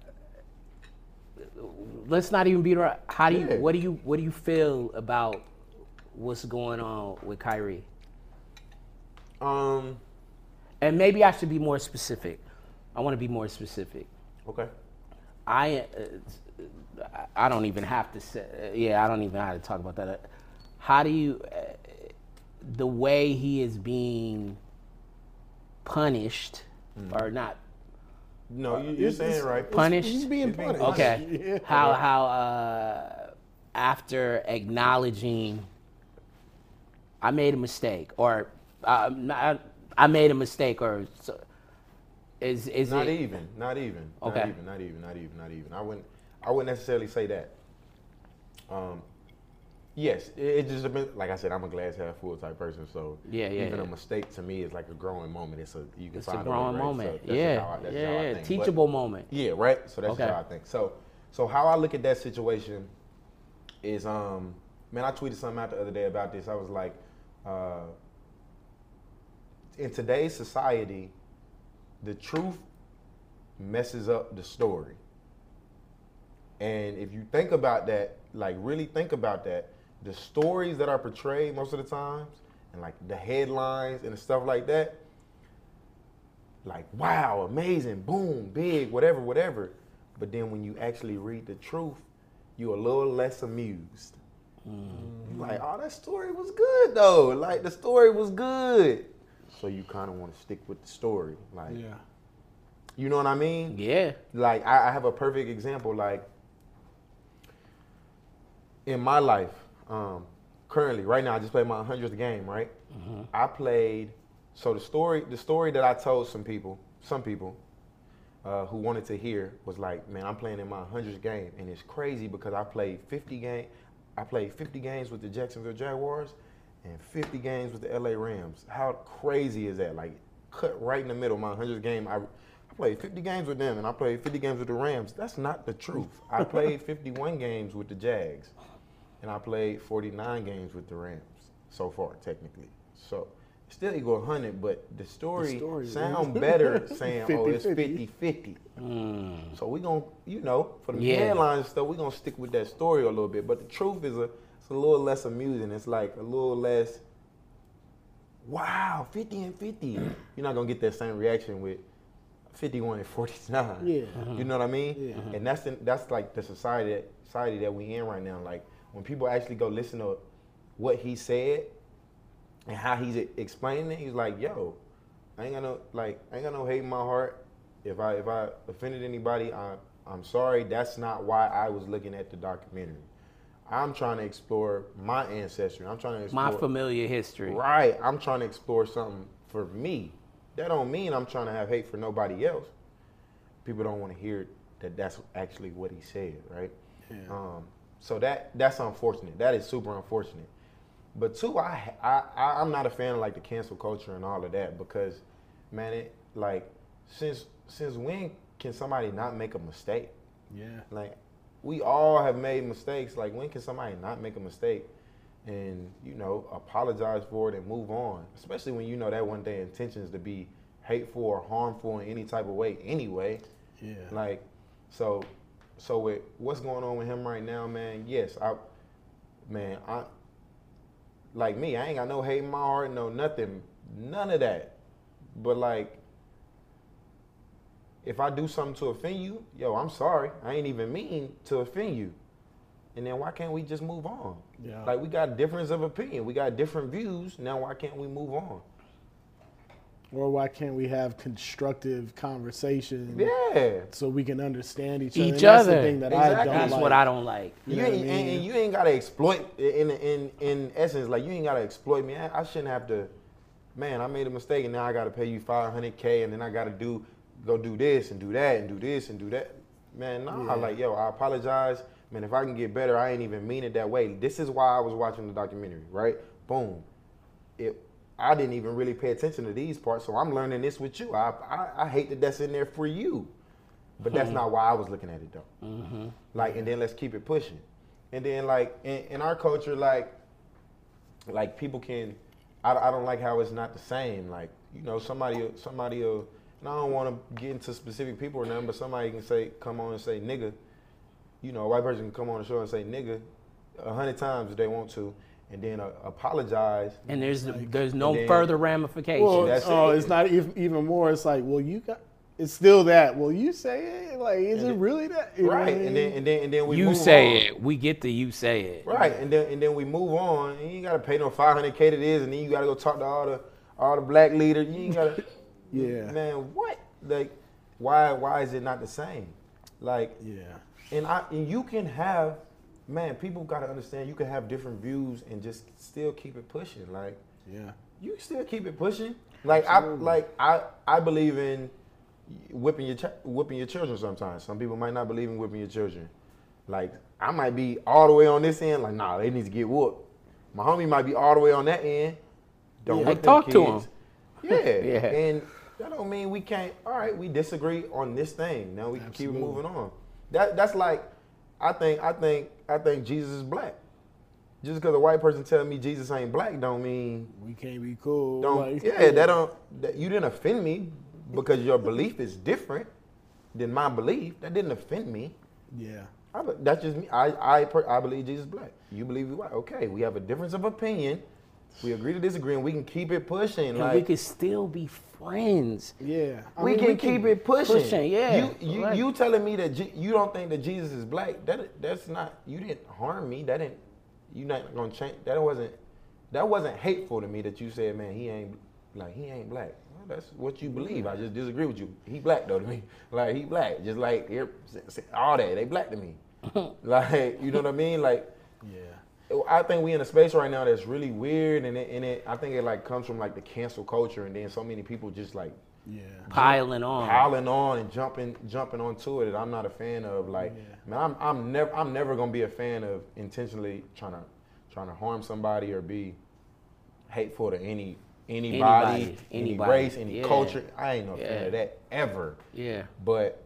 Let's not even beat around. How do you? Yeah. What do you? What do you feel about what's going on with Kyrie? Um, and maybe I should be more specific. I want to be more specific. Okay. I uh, I don't even have to say. Yeah, I don't even have to talk about that. How do you? Uh, the way he is being punished, mm. or not? No, you, you're saying right. Punished. He's being punished. Okay. Yeah. How how uh, after acknowledging, I made a mistake, or uh, I, I made a mistake, or so, is is not it, even, not even, okay. not even, not even, not even, not even. I wouldn't, I wouldn't necessarily say that. Um, yes, it, it just depends. Like I said, I'm a glass half full type person, so yeah, yeah, even yeah. a mistake to me is like a growing moment. It's a you can it's find a growing way, right? moment. So yeah, how I, that's yeah, how I yeah. think. Teachable but, moment. Yeah, right. So that's okay. how I think. So, so how I look at that situation is, um, man, I tweeted something out the other day about this. I was like, uh, in today's society, the truth messes up the story. And if you think about that, like really think about that, the stories that are portrayed most of the times, and like the headlines and the stuff like that, like, wow, amazing, boom, big, whatever, whatever. But then when you actually read the truth, you're a little less amused. Mm-hmm. Like, oh, that story was good though. Like the story was good. So you kind of want to stick with the story. Like, yeah. You know what I mean? Yeah. Like, I, I have a perfect example. Like, in my life, um, currently, right now, I just played my hundredth game, right? Mm-hmm. I played, so the story the story that I told some people, some people uh, who wanted to hear was like, man, I'm playing in my hundredth game. And it's crazy because I played fifty game, I played fifty games with the Jacksonville Jaguars and fifty games with the L A Rams. How crazy is that? Like, cut right in the middle, my hundredth game, I, I played fifty games with them and I played fifty games with the Rams. That's not the truth. I played fifty-one games with the Jags. And I played forty-nine games with the Rams so far, technically. So it still equal one hundred, but the story, the story sound better saying, fifty, oh, it's fifty-fifty. Mm. So we going to, you know, for the yeah. headlines and stuff, we're going to stick with that story a little bit. But the truth is a, it's a little less amusing. It's like a little less, wow, fifty and fifty. You're not going to get that same reaction with fifty-one and forty-nine. Yeah. You know what I mean? Yeah. And that's the, that's like the society that, society that we in right now. Like, when people actually go listen to what he said and how he's explaining it, he's like, "Yo, I ain't got no like, I ain't got no hate in my heart. If I if I offended anybody, I I'm sorry. That's not why I was looking at the documentary. I'm trying to explore my ancestry. I'm trying to explore my familiar history. Right. I'm trying to explore something for me. That don't mean I'm trying to have hate for nobody else. People don't want to hear that. That's actually what he said, right? Yeah. Um, So that that's unfortunate. That is super unfortunate. But two, I, I I'm not a fan of like the cancel culture and all of that because, man, it like since since when can somebody not make a mistake? Yeah. Like we all have made mistakes. Like when can somebody not make a mistake and you know apologize for it and move on? Especially when you know that one day intentions to be hateful or harmful in any type of way anyway. Yeah. Like so. So with what's going on with him right now, man, yes, I, man, I, like me, I ain't got no hate in my heart, no nothing, none of that. But like, if I do something to offend you, yo, I'm sorry. I ain't even mean to offend you. And then why can't we just move on? Yeah. Like we got difference of opinion. We got different views. Now why can't we move on? Or why can't we have constructive conversation? Yeah. So we can understand each, each other. other. That's the thing that exactly. I don't That's like. what I don't like. You, You know ain't, what I mean? and you ain't gotta exploit in in in essence. Like you ain't gotta exploit me. I, I shouldn't have to. Man, I made a mistake, and now I gotta pay you five hundred k, and then I gotta do go do this and do that and do this and do that. Man, nah. Yeah. Like yo, I apologize. Man, if I can get better, I ain't even mean it that way. This is why I was watching the documentary. Right? Boom. It. I didn't even really pay attention to these parts, so I'm learning this with you. I I, I hate that that's in there for you, but that's not why I was looking at it though. Mm-hmm. Like, and then let's keep it pushing, and then like in, in our culture, like, like people can, I, I don't like how it's not the same. Like, you know, somebody somebody, and I don't want to get into specific people or nothing, but somebody can say, come on and say nigga, you know, a white person can come on the show and say nigga a hundred times if they want to. and then uh, apologize. And there's there's no and then- further ramifications. Well, That's oh, it. it's not even, even more. It's like, well, you got. It's still that. Well, you say it. Like, is And it then- really that? You know Right, what I mean? and then and then and then we you move say on. it. We get the you say it. Right, and then and then we move on. And you ain't gotta pay no five hundred k to this, and then you gotta go talk to all the all the black leaders. You ain't gotta. Yeah. Man, what? Like, why why is it not the same? Like, Yeah. and I and you can have, man. People gotta understand. You can have different views and just still keep it pushing. Like, Yeah. you can still keep it pushing. Like I like I I believe in whipping your ch- whipping your children sometimes. Some people might not believe in whipping your children. Like, I might be all the way on this end, like, nah, they need to get whooped. My homie might be all the way on that end. Don't Yeah, whip like, them talk to kids. Yeah. Yeah. And that don't mean we can't, all right, we disagree on this thing. Now we can Absolutely. keep moving on. That that's like, I think, I think, I think Jesus is black. Just because a white person tell me Jesus ain't black don't mean We can't be cool. don't like, yeah, that don't that, you didn't offend me because your belief is different than my belief. That didn't offend me. Yeah. I, be- that's just me. I I per, I believe Jesus black. You believe he's white. Okay, we have a difference of opinion. We agree to disagree, and we can keep it pushing. And like we can still be friends. Yeah. I we, mean, can keep it pushing. pushing, yeah. You you, Right. you telling me that Je- you don't think that Jesus is black? That that's not. You didn't harm me. That didn't. You not gonna change. That wasn't. That wasn't hateful to me. That you said, man, he ain't like he ain't black. Well, that's what you believe. I just disagree with you. He black though to me. Like he black. Just like here, all that. They black to me. Like, you know what I mean? Like, Yeah. I think we in a space right now that's really weird, and it, and it I think it like comes from like the cancel culture, and then so many people just like Yeah. Piling on. piling on and jumping jumping onto it that I'm not a fan of. Like, Yeah. man, I'm I'm never I'm never gonna be a fan of intentionally trying to trying to harm somebody or be hateful to any anybody, Anybody, any anybody. race, any Yeah. culture. I ain't no fan Yeah. of that ever. Yeah. But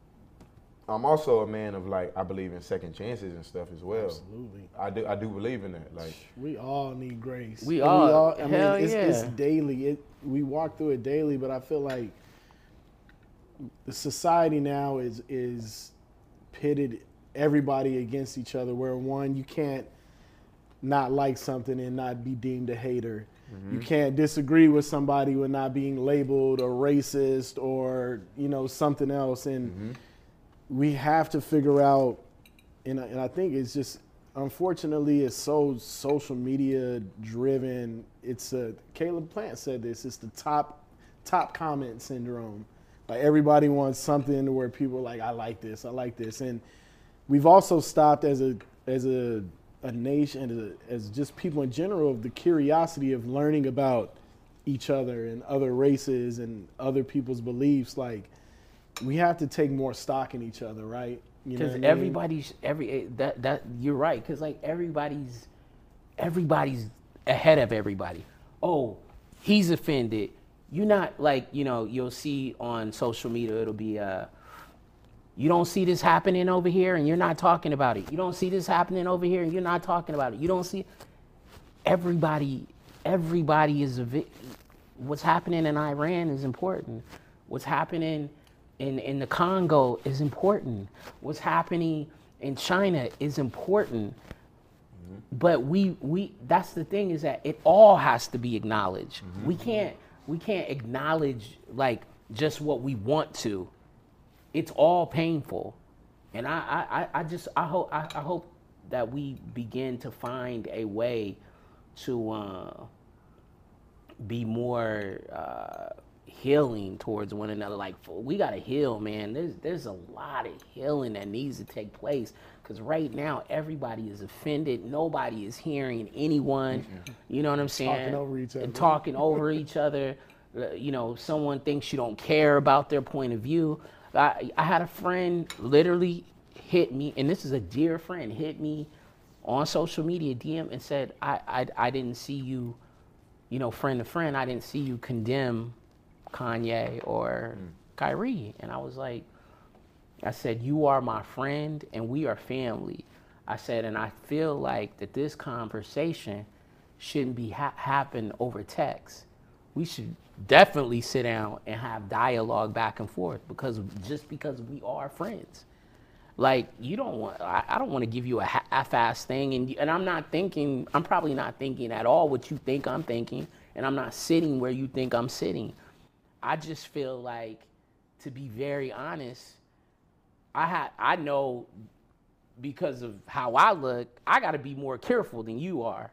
I'm also a man of like I believe in second chances and stuff as well. Absolutely. I do I do believe in that. Like, We all need grace. We And all- I hell mean, it's, it's yeah. daily. It we walk through it daily, but I feel like the society now is is pitted everybody against each other. Where one, you can't not like something and not be deemed a hater. You can't disagree with somebody with not being labeled a racist or you know something else. And we have to figure out, and I, and I think it's just unfortunately it's so social media driven. It's a Caleb Plant said this. It's the top top comment syndrome. Like everybody wants something where people are like, I like this, I like this, and we've also stopped as a as a a nation, as, a, as just people in general, of the curiosity of learning about each other and other races and other people's beliefs. Like we have to take more stock in each other, right? You know Because what I mean? everybody's every that that you're right. Because like everybody's everybody's ahead of everybody. Oh, he's offended. You're not like you know. You'll see on social media. It'll be uh, you don't see this happening over here, and you're not talking about it. You don't see this happening over here, and you're not talking about it. You don't see everybody. Everybody is a vi- what's happening in Iran is important. What's happening in, in the Congo is important. What's happening in China is important. But we we that's the thing is that it all has to be acknowledged. We can't we can't acknowledge like just what we want to. It's all painful. And I I, I- I just I hope I, I hope that we begin to find a way to uh, be more uh, healing towards one another. Like we gotta heal, man. There's there's a lot of healing that needs to take place because right now everybody is offended. Nobody is hearing anyone. You know what I'm saying? Talking over each other. And talking over each other. Uh, You know, someone thinks you don't care about their point of view. I, I had a friend literally hit me, and this is a dear friend, hit me on social media, D M, and said, I, I, I didn't see you, you know, friend to friend, I didn't see you condemn Kanye or mm. Kyrie. And I was like, I said, you are my friend and we are family. I said, and I feel like that this conversation shouldn't be ha- happen over text. We should definitely sit down and have dialogue back and forth because just because we are friends. Like, you don't want, I, I don't want to give you a half-ass thing, and and I'm not thinking, I'm probably not thinking at all what you think I'm thinking, and I'm not sitting where you think I'm sitting. I just feel like, to be very honest, I had, I know because of how I look, I got to be more careful than you are.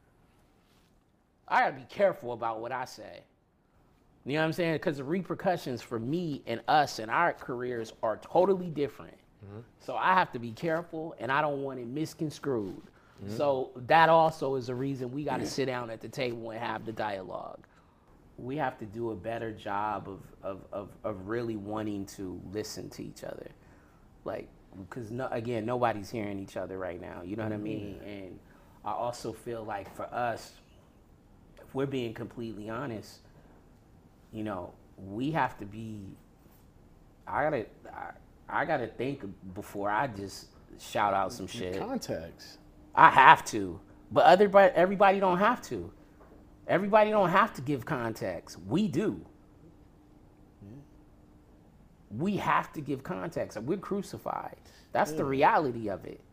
I got to be careful about what I say. You know what I'm saying? Because the repercussions for me and us and our careers are totally different. Mm-hmm. So I have to be careful, and I don't want it misconstrued. Mm-hmm. So that also is a reason we got to sit down at the table and have the dialogue. We have to do a better job of, of, of, of really wanting to listen to each other. Like, because, no, again, nobody's hearing each other right now. You know what I mean? And I also feel like for us, if we're being completely honest, you know, we have to be, I gotta, I, I gotta think before I just shout out some shit. Context. I have to, but everybody, everybody don't have to. Everybody don't have to give context. We do. Yeah. We have to give context. We're crucified. That's yeah. the reality of it.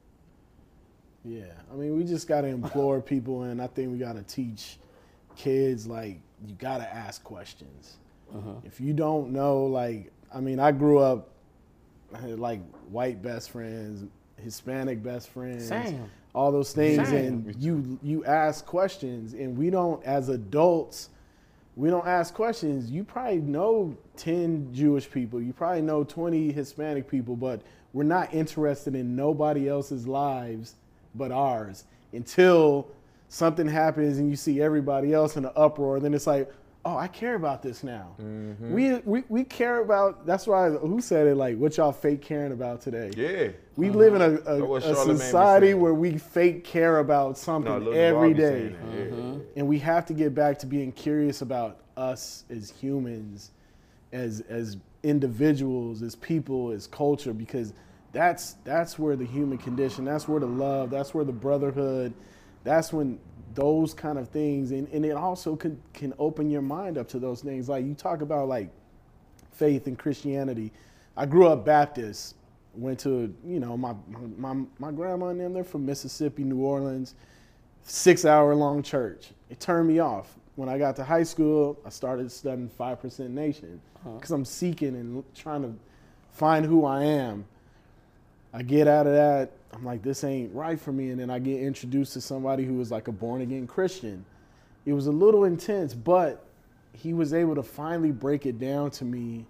Yeah, I mean, we just gotta implore people, and I think we gotta teach kids, like, you gotta ask questions. Uh-huh. If you don't know, like, I mean, I grew up, I had, like, white best friends, Hispanic best friends, Same. all those things, Same. and you you ask questions, and we don't, as adults, we don't ask questions. You probably know ten Jewish people, you probably know twenty Hispanic people, but we're not interested in nobody else's lives but ours until something happens and you see everybody else in an uproar, and then it's like, oh, I care about this now. Mm-hmm. We, we we care about, that's why, who said it, like, what y'all fake caring about today? Yeah. We uh-huh. live in a, a, a society where we fake care about something no, every day. Mm-hmm. And we have to get back to being curious about us as humans, as as individuals, as people, as culture, because that's that's where the human condition, that's where the love, that's where the brotherhood, that's when those kind of things, and, and it also can, can open your mind up to those things. Like, you talk about, like, faith and Christianity. I grew up Baptist, went to, you know, my my, my grandma and them, they're from Mississippi, New Orleans, six hour long church. It turned me off. When I got to high school, I started studying five percent Nation because uh-huh. I'm seeking and trying to find who I am. I get out of that, I'm like, this ain't right for me. And then I get introduced to somebody who was like a born again Christian. It was a little intense, but he was able to finally break it down to me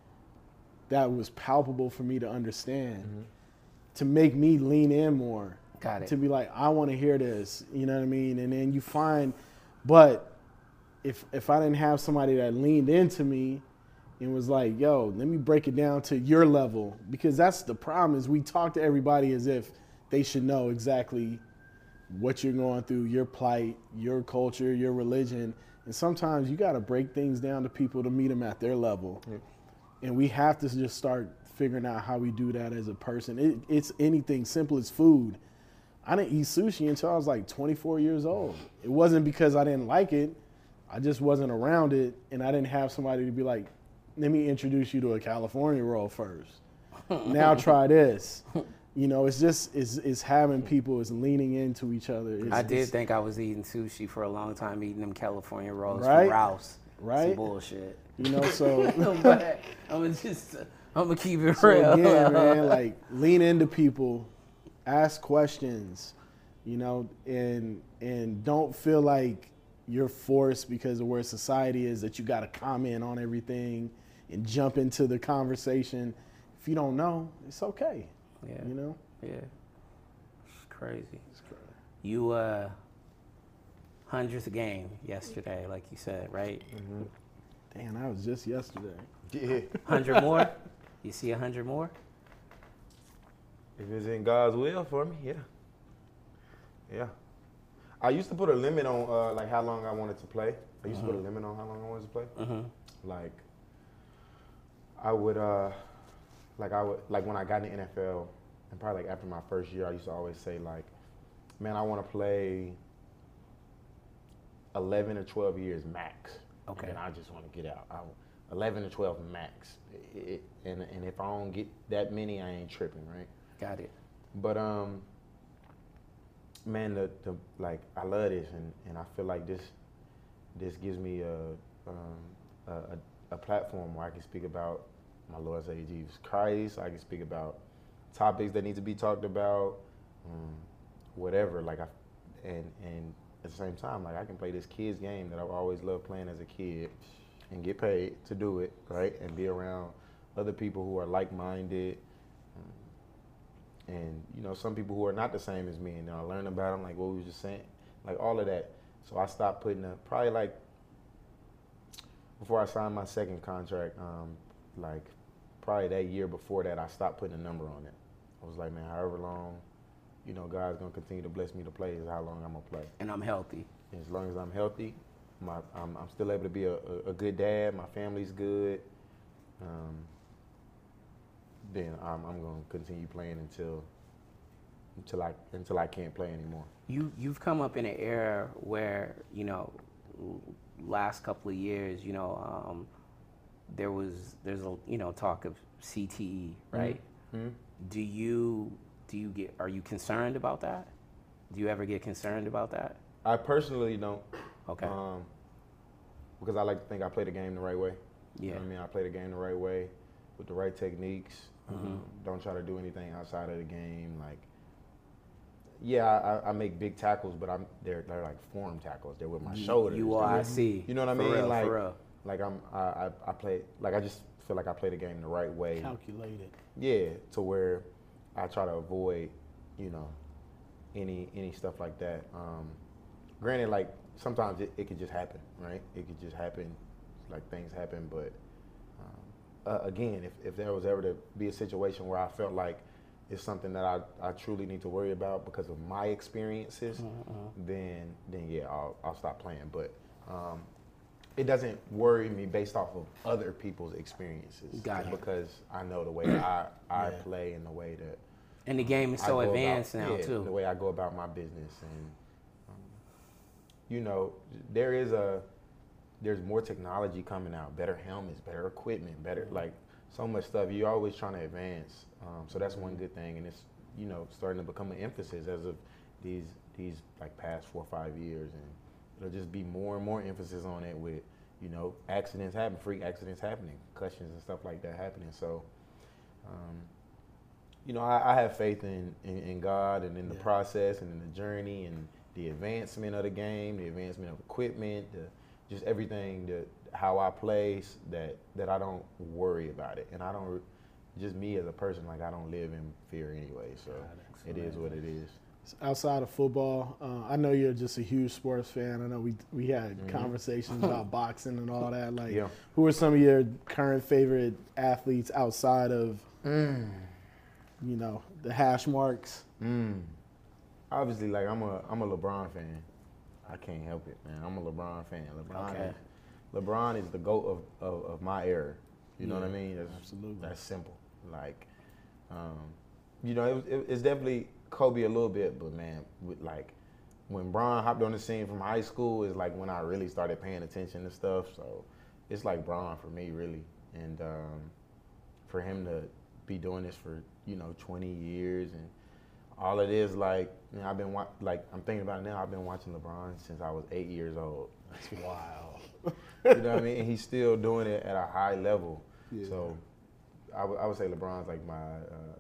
that was palpable for me to understand, mm-hmm. to make me lean in more. Got it. To be like, I want to hear this, you know what I mean? And then you find, but if if I didn't have somebody that leaned into me and was like, yo, let me break it down to your level, because that's the problem, is we talk to everybody as if they should know exactly what you're going through, your plight, your culture, your religion. And sometimes you got to break things down to people to meet them at their level. Yeah. And we have to just start figuring out how we do that as a person. It, it's anything simple as food. I didn't eat sushi until I was like twenty-four years old. It wasn't because I didn't like it. I just wasn't around it, and I didn't have somebody to be like, let me introduce you to a California roll first. Now try this. You know, it's just, it's, it's having people, it's leaning into each other. It's, I did think I was eating sushi for a long time, eating them California rolls right? from Rouse. Right? Some bullshit. You know, so. But I'm gonna just, I'm gonna keep it so real. Again, man, like, lean into people, ask questions, you know, and and don't feel like you're forced because of where society is that you got to comment on everything and jump into the conversation. If you don't know, it's okay. Yeah. You know? Yeah. It's crazy. It's crazy. You, uh, hundredth game yesterday, like you said, right? Mm-hmm. Damn, that was just yesterday. Yeah. Hundred more? You see a hundred more? If it's in God's will for me, yeah. Yeah. I used to put a limit on, uh, like, how long I wanted to play. I used uh-huh. to put a limit on how long I wanted to play. Uh-huh. Like, I would, uh, like, I would, like, when I got in the N F L, and probably, like, after my first year, I used to always say, like, man, I want to play eleven or twelve years max. Okay. And I just want to get out. I, eleven to twelve max. It, it, and and if I don't get that many, I ain't tripping, right? Got it. But um, man, the, the like I love this, and, and I feel like this this gives me a um, a, a, a platform where I can speak about my Lord Savior Jesus Christ. I can speak about topics that need to be talked about, um, whatever. Like I, and and at the same time, like I can play this kids game that I've always loved playing as a kid, and get paid to do it, right? And be around other people who are like-minded, um, and you know, some people who are not the same as me, and then I learn about them, like what we was just saying, like all of that. So I stopped putting a probably like before I signed my second contract, um, like probably that year before that, I stopped putting a number on it. I was like, man, however long, you know, God's gonna continue to bless me to play is how long I'm gonna play. And I'm healthy. And as long as I'm healthy, my I'm, I'm still able to be a, a, a good dad. My family's good. Um, then I'm, I'm gonna continue playing until until I until I can't play anymore. You you've come up in an era where, you know, last couple of years, you know, um, there was there's a you know talk of C T E, right? Mm-hmm. Do you do you get are you concerned about that? Do you ever get concerned about that? I personally don't. Okay. Um, because I like to think I play the game the right way. Yeah. You know what I mean? I play the game the right way with the right techniques. Mm-hmm. Um, don't try to do anything outside of the game. Like, yeah, I, I make big tackles, but I'm they're they're like form tackles. They're with my You- shoulders. You are, I see. You know what I For mean? real, like, for real. like I'm I, I I play like I just feel like I play the game the right way. Calculated. Yeah, to where I try to avoid, you know, any any stuff like that. Um, granted, like sometimes it, it could just happen, right? It could just happen, like things happen. But um, uh, again, if, if there was ever to be a situation where I felt like it's something that I, I truly need to worry about because of my experiences, Mm-hmm. then then yeah, I'll I'll stop playing. But um, it doesn't worry me based off of other people's experiences. Got it. Because I know the way I, I Yeah. play and the way that And the game is I so go advanced about, now yeah, too. the way I go about my business, and um, you know, there is a there's more technology coming out, better helmets, better equipment, better like so much stuff. You're always trying to advance, um, so that's one good thing, and it's you know starting to become an emphasis as of these these like past four or five years, and it'll just be more and more emphasis on it with you know accidents happening, freak accidents happening, concussions and stuff like that happening. So. Um, You know, I, I have faith in, in, in God and in the Yeah. process and in the journey and the advancement of the game, the advancement of equipment, the, just everything that how I play s- that that I don't worry about it, and I don't just me as a person like I don't live in fear anyway. So it is what it is. Outside of football, uh, I know you're just a huge sports fan. I know we we had Mhm. conversations about boxing and all that. Like, Yeah. who are some of your current favorite athletes outside of, you know, the hash marks? Mm. Obviously, like I'm a I'm a LeBron fan. I can't help it, man. I'm a LeBron fan. LeBron Okay. is LeBron is the GOAT of, of, of my era. You know what I Yeah, mean? That's, absolutely. That's simple. Like, um, you know, it was, it, it's definitely Kobe a little bit, but man, with like when Bron hopped on the scene from high school is like when I really started paying attention to stuff. So it's like Bron for me, really. And um, for him to be doing this for you know twenty years and all it is like you know, I've been wa- like I'm thinking about it now. I've been watching LeBron since I was eight years old. That's wild. You know what I mean? And he's still doing it at a high level. Yeah. So I would I would say LeBron's like my uh,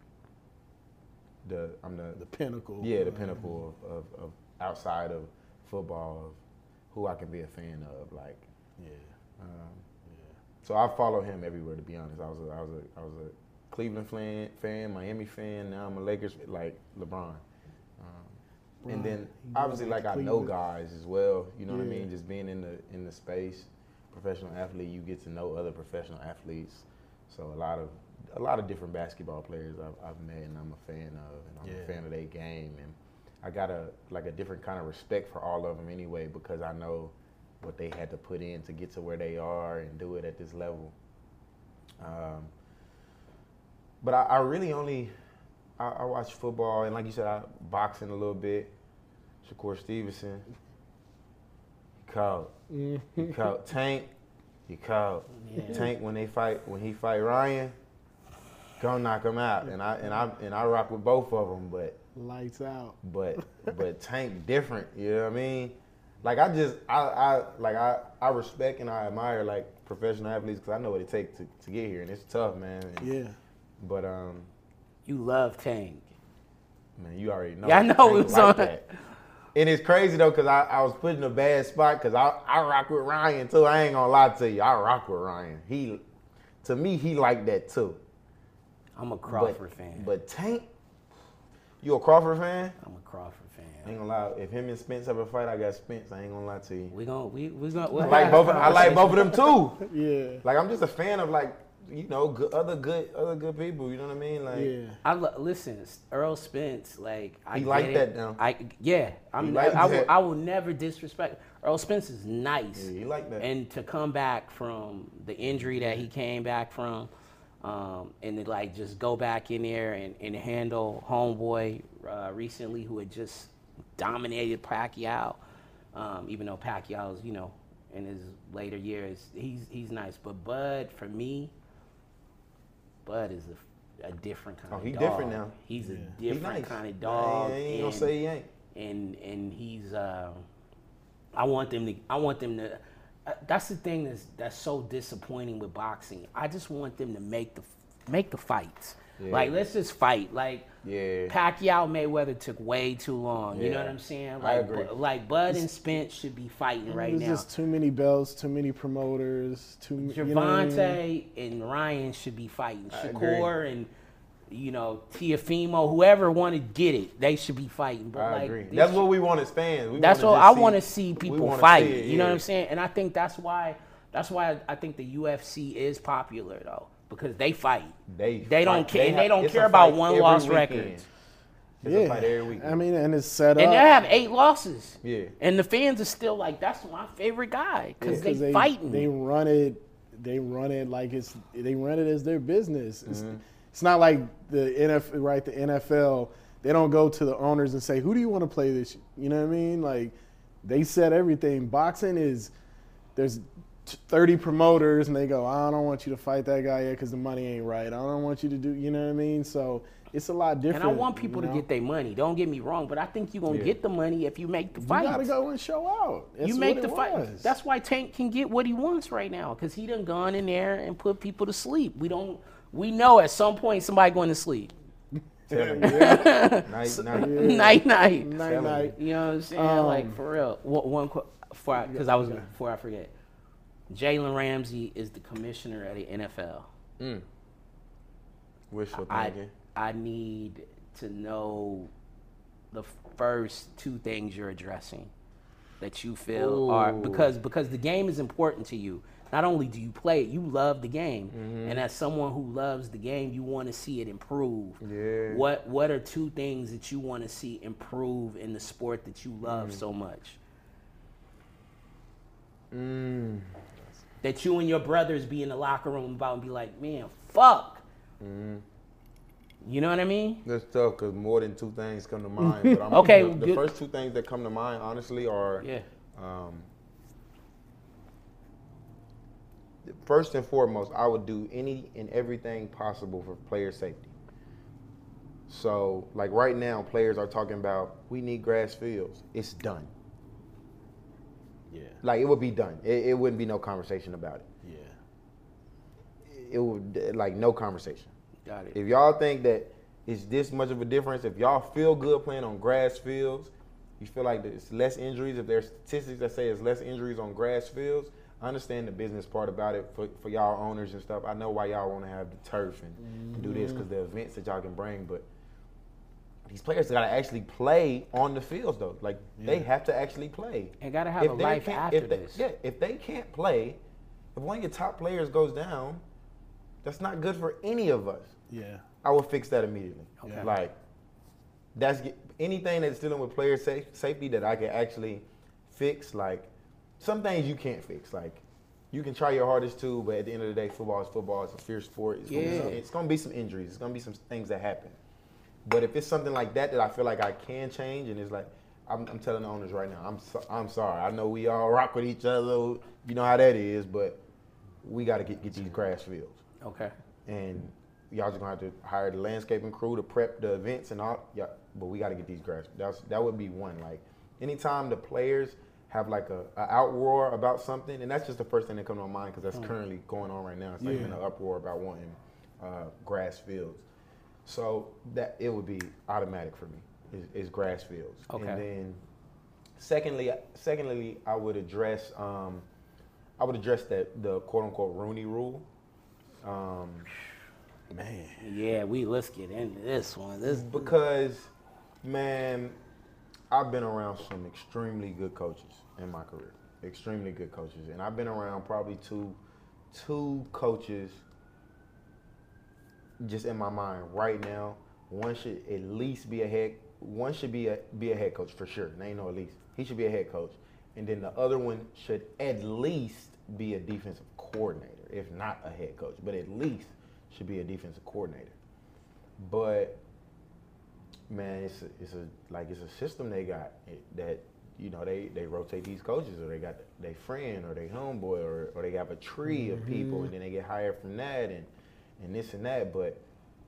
the I'm the, The pinnacle. yeah the pinnacle of, of, of outside of football of who I can be a fan of. Like Yeah. um, Yeah. so I follow him everywhere. To be honest, I was a, I was a I was a Cleveland fan, fan, Miami fan. Now I'm a Lakers like LeBron. Um, and Bron, then he obviously went like to I know Cleveland. guys as well. You know what I Yeah. mean? Just being in the in the space, professional athlete, you get to know other professional athletes. So a lot of a lot of different basketball players I've, I've met and I'm a fan of, and I'm Yeah. a fan of their game, and I got a like a different kind of respect for all of them anyway because I know what they had to put in to get to where they are and do it at this level. Um, but I, I really only I, I watch football and like you said, I boxing a little bit. Shakur Stevenson, he caught, he caught Tank. You called. Yeah. Tank when they fight when he fight Ryan, go knock him out. And I and I and I rock with both of them, but Lights out. but but Tank different. You know what I mean? Like I just I, I like I, I respect and I admire like professional athletes because I know what it takes to, to get here and it's tough, man. And, Yeah. But um, You love Tank. man, you already know. Yeah, I know Tank it was like on- that. And it's crazy though because I, I was put in a bad spot because I I rock with Ryan too. I ain't gonna lie to you, I rock with Ryan. He, to me, he like that too. I'm a Crawford but, fan. But Tank, you a Crawford fan? I'm a Crawford I ain't fan. gonna lie. If him and Spence have a fight, I got Spence. I ain't gonna lie to you. We gon' we we gonna. I We'll like have both. a Of, I like both of them too. Yeah. Like I'm just a fan of like you know good, other good other good people. You know what I mean? Like Yeah. I lo- listen, Earl Spence. Like I He get like it. that now. I yeah. I'm. He like I, will. that. I will never disrespect. Earl Spence is nice. yeah, he like that. And to come back from the injury that he came back from, um, and to like just go back in there and, and handle homeboy uh, recently who had just dominated Pacquiao, um, even though Pacquiao's you know in his later years he's he's nice, but Bud for me, Bud is a, a different kind Oh, of he dog. different now. He's Yeah. a He different nice. kind of dog. I ain't, I ain't gonna and- say he ain't. and and he's uh, I want them to I want them to uh, that's the thing that's that's so disappointing with boxing. I just want them to make the make the fights. Yeah. Like let's just fight. Like Yeah. Pacquiao Mayweather took way too long. You know Yeah. what I'm saying? I Like agree. Bu- like Bud and Spence should be fighting right There's now. just too many belts, too many promoters, too many. You know what I mean? Javante and Ryan should be fighting. I Shakur and you know Tiafimo, whoever want to get it, they should be fighting. But I like agree. this That's shit- what we want as fans. We That's wanna what just I see- want to see we people wanna fight. see it, You know what yeah. I'm saying? And I think that's why that's why I think the U F C is popular though because they fight. They They don't fight. care- and have- they don't it's care a about fight one every loss weekend. records. It's a Yeah. fight every weekend. I mean, and it's set And up. they have eight losses. Yeah. And the fans are still like, that's my favorite guy because because they, fighting. They run it. They run it like it's. They run it as their business. It's, Mm-hmm. it's not like the N F L, right? The N F L. They don't go to the owners and say, "Who do you want to play this?" You know what I mean? Like they set everything. Boxing is there's thirty promoters and they go, "I don't want you to fight that guy yet because the money ain't right. I don't want you to do." You know what I mean? So it's a lot different. and I want people you to know? get their money. Don't get me wrong, but I think you're going to Yeah. get the money if you make the You fight. gotta go and show out. That's You make what the it fight. was. That's why Tank can get what he wants right now because he done gone in there and put people to sleep. We don't. We know at some point somebody going to sleep. Telling you. Night, night. Night, night. night Telling night. You know what I'm saying? Um, like for real. One, one qu- before because I, was before I forget. Jalen Ramsey is the commissioner of the N F L. Mm. Wishful I thinking. I need to know the first two things you're addressing that you feel are Ooh. because because the game is important to you. Not only do you play it, you love the game, Mm-hmm. and as someone who loves the game, you want to see it improve. Yeah. What What are two things that you want to see improve in the sport that you love Mm. so much? Mm. That you and your brothers be in the locker room about and be like, man, fuck. Mm. You know what I mean? That's tough because more than two things come to mind. But I'm, Okay, the, the good. first two things that come to mind, honestly, are Yeah. um, first and foremost, I would do any and everything possible for player safety. So, like right now, players are talking about we need grass fields. It's done. Yeah. Like it would be done. It, it wouldn't be no conversation about it. Yeah. It would like no conversation. Got it. If y'all think that it's this much of a difference, if y'all feel good playing on grass fields, you feel like there's less injuries. If there's statistics that say there's less injuries on grass fields, I understand the business part about it for, for y'all owners and stuff. I know why y'all want to have the turf and, and do this because the events that y'all can bring, but these players got to actually play on the fields though. Like they have to actually play. And gotta have a they life can't- after if they, this. Yeah, if they can't play, if one of your top players goes down, that's not good for any of us. Yeah. I will fix that immediately. Okay. Like that's anything that's dealing with player safe, safety that I can actually fix. Like some things you can't fix. Like you can try your hardest to, but at the end of the day, football is football. It's a fierce sport. It's, gonna, be Yeah. some, it's gonna be some injuries. It's gonna be some things that happen. But if it's something like that that I feel like I can change, and it's like I'm, I'm telling the owners right now, I'm so, I'm sorry. I know we all rock with each other. You know how that is, but we got to get, get these grass fields. Okay. And y'all just gonna have to hire the landscaping crew to prep the events and all. Yeah, but we got to get these grass. That's that would be one. Like anytime the players have like a, a outroar about something, and that's just the first thing that comes to my mind because that's mm. currently going on right now. It's like Yeah. an uproar about wanting uh, grass fields. So that it would be automatic for me is, is grass fields. Okay. And then secondly, secondly, I would address um, I would address that the quote unquote Rooney Rule. Um, man. Yeah, we let's get into this one. This Because, man, I've been around some extremely good coaches in my career. Extremely good coaches. And I've been around probably two two coaches just in my mind right now. One should at least be a head one should be a be a head coach for sure. There ain't no at least. He should be a head coach. And then the other one should at least be a defensive coordinator, if not a head coach, but at least should be a defensive coordinator. But man, it's a, it's a like it's a system they got that you know they, they rotate these coaches, or they got their friend or their homeboy, or or they have a tree of people, and then they get hired from that and and this and that. But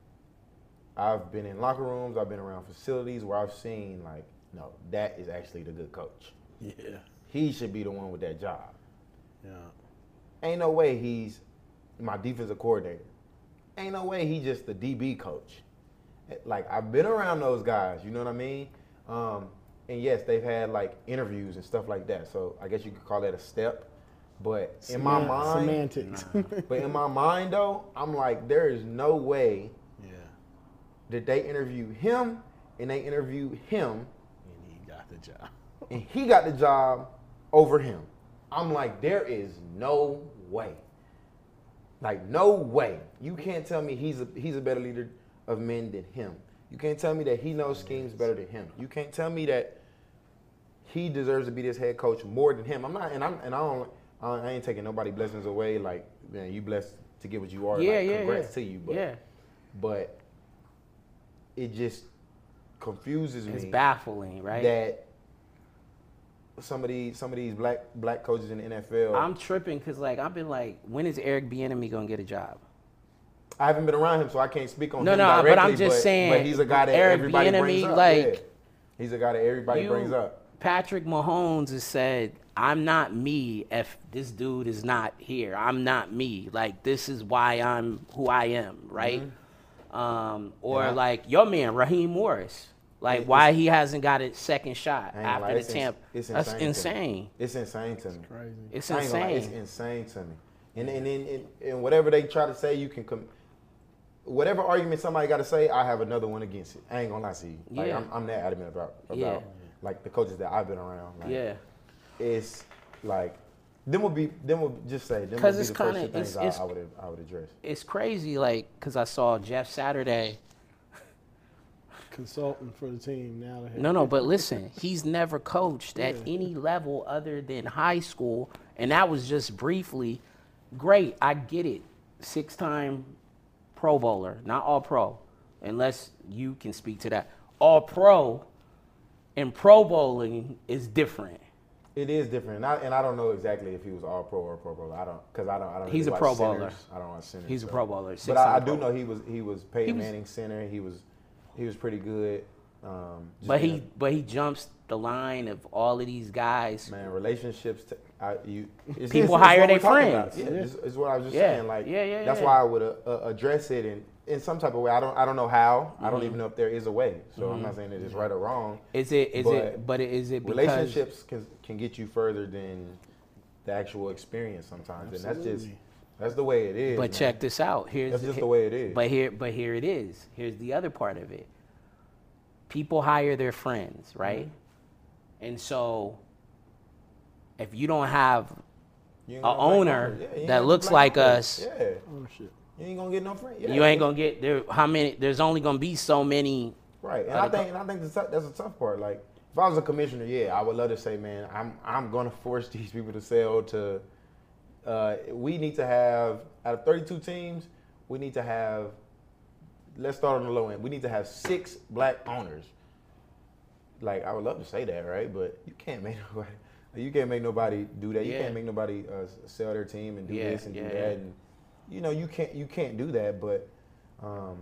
I've been in locker rooms, I've been around facilities where I've seen like, no, that is actually the good coach. Yeah. He should be the one with that job. Yeah. Ain't no way he's my defensive coordinator. Ain't no way he just the D B coach. Like, I've been around those guys, you know what I mean? Um, and yes, they've had like interviews and stuff like that. So I guess you could call that a step. But in my Semant- mind, semantics. but in my mind though, I'm like, there is no way Yeah. that they interview him and they interview him And he got the job. and he got the job over him. I'm like, there is no way. Like, no way. You can't tell me he's a he's a better leader of men than him. You can't tell me that he knows schemes better than him. You can't tell me that he deserves to be this head coach more than him. I'm not, and I'm, and I don't, I ain't taking nobody blessings away. Like, man, you blessed to get what you are. Yeah, like, yeah, congrats yeah. to you. But, yeah. but it just confuses It's me baffling, right? that some of these some of these black black coaches in the N F L. I'm tripping because like I've been like, when is Eric Bieniemy gonna get a job? I haven't been around him, so I can't speak on No, him no, directly. but I'm just saying, But he's a guy that Eric everybody Bieniemy, brings up. like, yeah. He's a guy that everybody You- brings up. Patrick Mahomes has said, I'm not me if this dude is not here. I'm not me. Like, this is why I'm who I am, right? Um, or Yeah. like your man, Raheem Morris. Like, It- why it's- he hasn't got a second shot I ain't gonna after lie, the it's ins- Tampa. it's That's insane to me. insane. It's insane to me. Crazy. It's I ain't gonna lie, insane. it's insane to me. And and, and, and and whatever they try to say, you can come. Whatever argument somebody got to say, I have another one against it. I ain't gonna lie to you. Like, Yeah. I'm, I'm that adamant about about Yeah. like the coaches that I've been around. Like, Yeah. It's like them would be them would just say them would 'Cause be it's the first kinda- two things it's- I, it's- I would I would address. It's crazy, like, because I saw Jeff Saturday. Consultant for the team now. That No, no, but listen, he's never coached at Yeah. any level other than high school, and that was just briefly. Great, I get it. Six-time Pro Bowler, not All Pro, unless you can speak to that. All Pro and Pro Bowling is different. It is different, and I, and I don't know exactly if he was all pro or pro bowler. I don't, because I don't, I don't. He's really a Pro watch Bowler. centers. I don't watch centers. He's a so. Pro Bowler. But I, I six-time do Pro. know he was he was Peyton He was- Manning center. He was he was pretty good. Um, just But being he, but he jumps the line of all of these guys. a- man, relationships. T- I, you it's, People it's, hire it's what their we're talking about. friends. Yeah, Yeah. It's, it's what I was just Yeah. saying. Like, Yeah, yeah, that's yeah. why I would uh, uh, address it in in some type of way. I don't I don't know how. I Mm-hmm. don't even know if there is a way. So I'm not saying that it's right or wrong. Is it? Is But it? But is it because? Relationships can can get you further than the actual experience sometimes, and that's just Absolutely. that's the way it is. But man. check this out. Here's That's just the way it is. But here, but here it is. Here's the other part of it. People hire their friends, right? Mm-hmm. And so, if you don't have You a ain't gonna black owner owners. Yeah, you ain't that gonna looks black like owners. us, yeah, Oh shit. you ain't gonna get no friends. Yeah. you ain't gonna get there. How many? There's only gonna be so many. Right, and Other I think and I think that's, that's a tough part. Like, if I was a commissioner, yeah, I would love to say, man, I'm I'm gonna force these people to sell to. Uh, we need to have out of thirty-two teams, we need to have. Let's start on the low end. We need to have six black owners. Like, I would love to say that, right? But you can't make nobody. You can't make nobody do that. You Yeah. can't make nobody uh, sell their team and do Yeah, this and yeah, do yeah. that. And you know, you can't you can't do that. But um,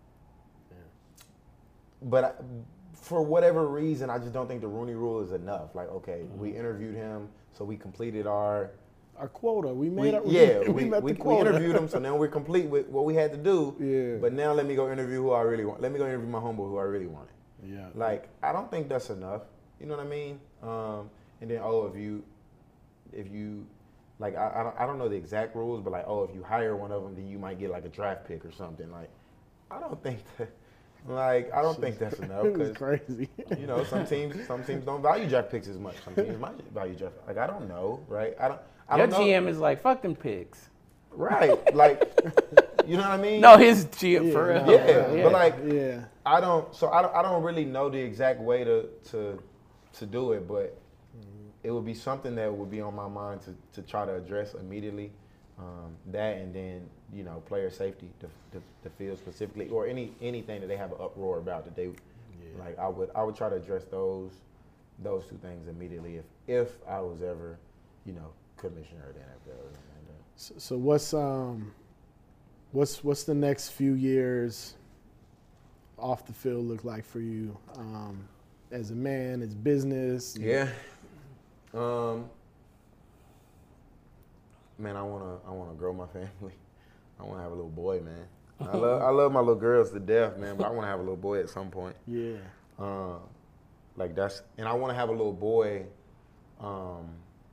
but I, for whatever reason, I just don't think the Rooney Rule is enough. Like, okay, Mm-hmm. we interviewed him, so we completed our. Our quota. We We, made. our, yeah, we, we, met we, the we quota. interviewed him, so now we're complete with what we had to do. Yeah. But now let me go interview who I really want. Let me go interview my homeboy who I really wanted. Yeah. Like, I don't think that's enough. You know what I mean? Um, and then, oh, if you, if you, like, I, I, don't, I don't know the exact rules, but like, oh, if you hire one of them, then you might get like a draft pick or something. Like, I don't think that, like, I don't think that's enough. It was 'Cause, crazy. you know, some teams, some teams don't value draft picks as much. Some teams might value draft. Like, I don't know, right? I don't. I Your don't know. G M is like, fuck them picks. Right. Like, you know what I mean? No, his G M for Yeah, real. Yeah, no, but like, yeah. I don't. So I don't. I don't really know the exact way to to to do it, but it would be something that would be on my mind to, to try to address immediately. Um, that and then you know player safety, the, the the field specifically, or any anything that they have an uproar about that they like. I would I would try to address those those two things immediately if if I was ever you know commissioner of the N F L or something like that. So, so what's um, what's what's the next few years off the field look like for you, um, as a man, as business? Yeah. Um. Man, I wanna I wanna grow my family. I wanna have a little boy, man. I love I love my little girls to death, man. But I wanna have a little boy at some point. Yeah. Uh, like that's and I wanna have a little boy. Um.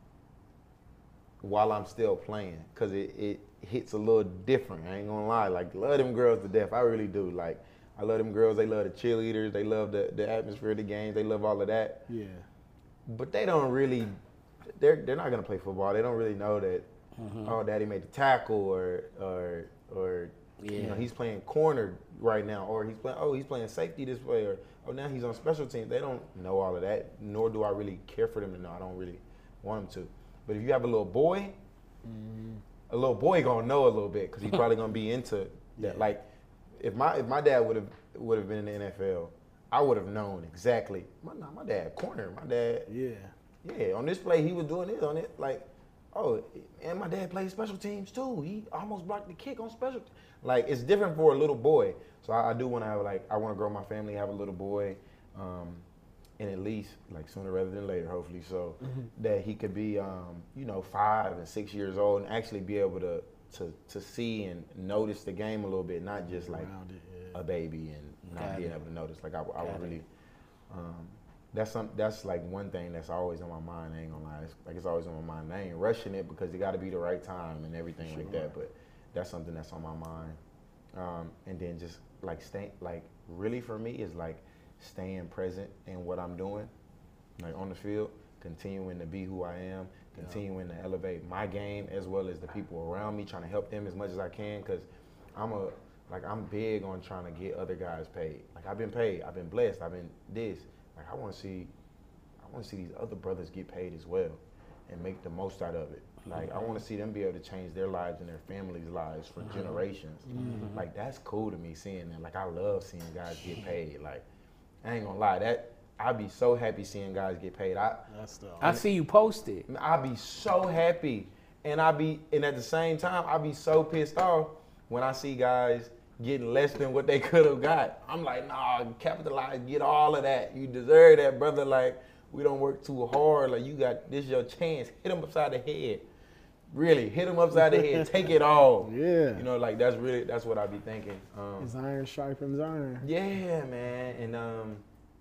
While I'm still playing, cause it, it hits a little different. I ain't gonna lie. Like love them girls to death. I really do. Like I love them girls. They love the cheerleaders. They love the the atmosphere of the games. They love all of that. Yeah. But they don't really, they're they're not gonna play football. They don't really know that. Oh, daddy made the tackle, or or or you know Yeah. he's playing corner right now, or he's playing oh he's playing safety this way, or oh now he's on special teams. They don't know all of that, nor do I really care for them to know. I don't really want them to. But if you have a little boy, a little boy gonna know a little bit because he's probably gonna be into that. Like if my if my dad would have would have been in the N F L, I would have known exactly. My, nah, my dad corner. My dad. Yeah. Yeah, on this play he was doing this on it. Like, oh, and my dad played special teams too. He almost blocked the kick on special. Like it's different for a little boy. So I, I do want to have like I want to grow my family, have a little boy, um, and at least like sooner rather than later, hopefully, so that he could be, um, you know, five and six years old and actually be able to to to see and notice the game a little bit, not just like Around it, yeah. a baby and not Got being it. able to notice. Like I, I Got would it. really. Um, That's some. That's like one thing that's always on my mind. I ain't gonna lie. It's, like it's always on my mind. I ain't rushing it because it got to be the right time and everything like that. But that's something that's on my mind. Um, and then just like stay, like really for me is like staying present in what I'm doing, like on the field, continuing to be who I am, continuing to elevate my game as well as the people around me, trying to help them as much as I can. Cause I'm a like I'm big on trying to get other guys paid. Like I've been paid. I've been blessed. I've been this. Like I want to see, I want to see these other brothers get paid as well, and make the most out of it. Like I want to see them be able to change their lives and their families' lives for generations. Like that's cool to me seeing that. Like I love seeing guys get paid. Like I ain't gonna lie, that I'd be so happy seeing guys get paid. I That's the. I see you posted. I'd be so happy, and I be and at the same time I'd be so pissed off when I see guys getting less than what they could have got. I'm like, nah, capitalize, get all of that. You deserve that, brother. Like, we don't work too hard. Like, you got, this your chance. Hit them upside the head. Really, hit them upside the head. Take it all. Yeah. You know, like, that's really, that's what I be thinking. Um, Is iron sharpens iron. yeah, man. And um,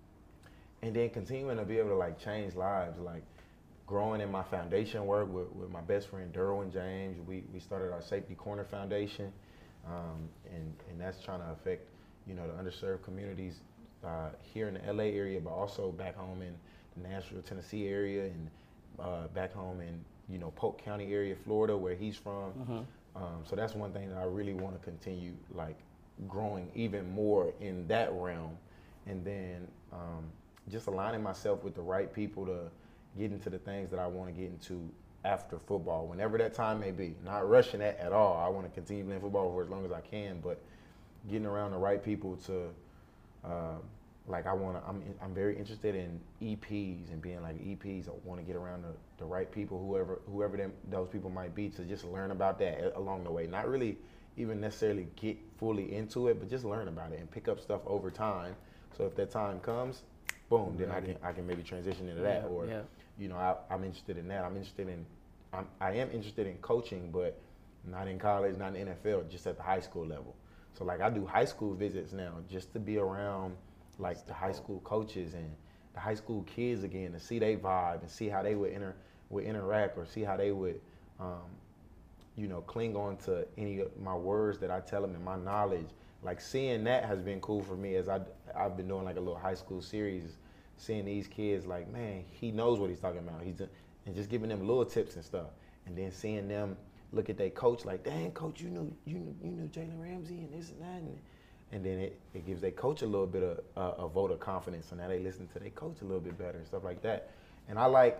and then continuing to be able to, like, change lives. Like, growing in my foundation work with, with my best friend, Derwin James. We, we started our Safety Corner Foundation. Um, and, and that's trying to affect, you know, the underserved communities uh, here in the L A area, but also back home in the Nashville, Tennessee area, and uh, back home in, you know, Polk County area, Florida, where he's from. Um, so that's one thing that I really want to continue, like, growing even more in that realm. And then um, just aligning myself with the right people to get into the things that I want to get into after football, whenever that time may be. Not rushing that at all. I want to continue playing football for as long as I can, but getting around the right people to uh, like I wanna, I'm I'm very interested in E Ps and being like E Ps. I want to get around the, the right people, whoever whoever them, those people might be, to just learn about that along the way. Not really even necessarily get fully into it, but just learn about it and pick up stuff over time. So if that time comes, boom, then I can I can maybe transition into that. Yeah, or yeah. you know, I, I'm interested in that. I'm interested in I'm, I am interested in coaching, but not in college, not in the N F L, just at the high school level. So like I do high school visits now just to be around like the high school coaches and the high school kids again, to see they vibe and see how they would inter would interact, or see how they would, um, you know, cling on to any of my words that I tell them and my knowledge. Like seeing that has been cool for me, as I I've been doing like a little high school series, seeing these kids like, man, he knows what he's talking about. He's and just giving them little tips and stuff, and then seeing them look at their coach like, dang, coach, you knew you knew you knew Jalen Ramsey and this and that. And, And then it, it gives their coach a little bit of uh, a vote of confidence, so now they listen to their coach a little bit better and stuff like that. And I like,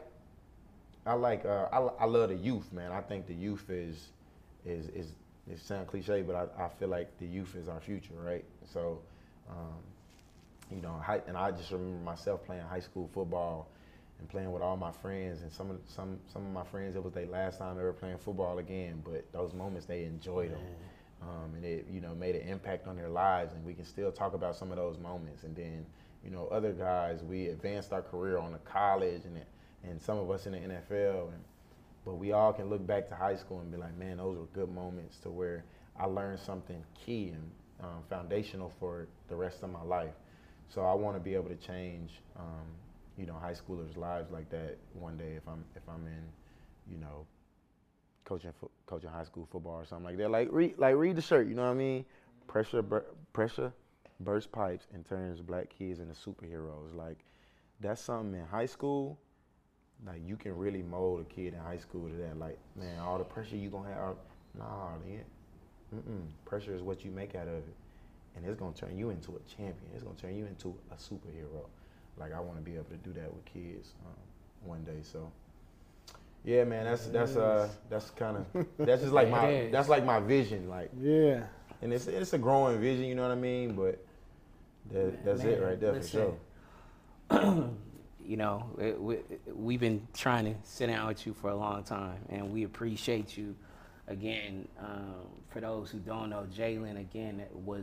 I like, uh, I, I love the youth, man. I think the youth is, is, is, it sounds cliche, but I, I feel like the youth is our future, right? So, um, you know, high, and I just remember myself playing high school football and playing with all my friends, and some of some some of my friends, it was their last time ever playing football again, but those moments they enjoyed them. Um, and it, you know, made an impact on their lives, and we can still talk about some of those moments. And then, you know, other guys, we advanced our career on to college, and and some of us in the N F L. And, but we all can look back to high school and be like, man, those were good moments to where I learned something key and um, foundational for the rest of my life. So I want to be able to change, um, you know, high schoolers' lives like that one day if I'm if I'm in, you know, coaching fo coaching high school football or something like that. Like read like read the shirt, you know what I mean? Pressure bur pressure burst pipes and turns black kids into superheroes. Like that's something in high school. Like you can really mold a kid in high school to that. Like, man, all the pressure you gonna have, nah, man. Mm-mm. Pressure is what you make out of it, and it's gonna turn you into a champion. It's gonna turn you into a superhero. Like I want to be able to do that with kids um, one day. So. Yeah, man, that's that's uh that's kind of that's just like my that's like my vision, like yeah, and it's it's a growing vision, you know what I mean? But that, that's man, it right there listen, for sure. You know, it, we, we've been trying to sit down with you for a long time, and we appreciate you. Again, um, for those who don't know, Jalen again was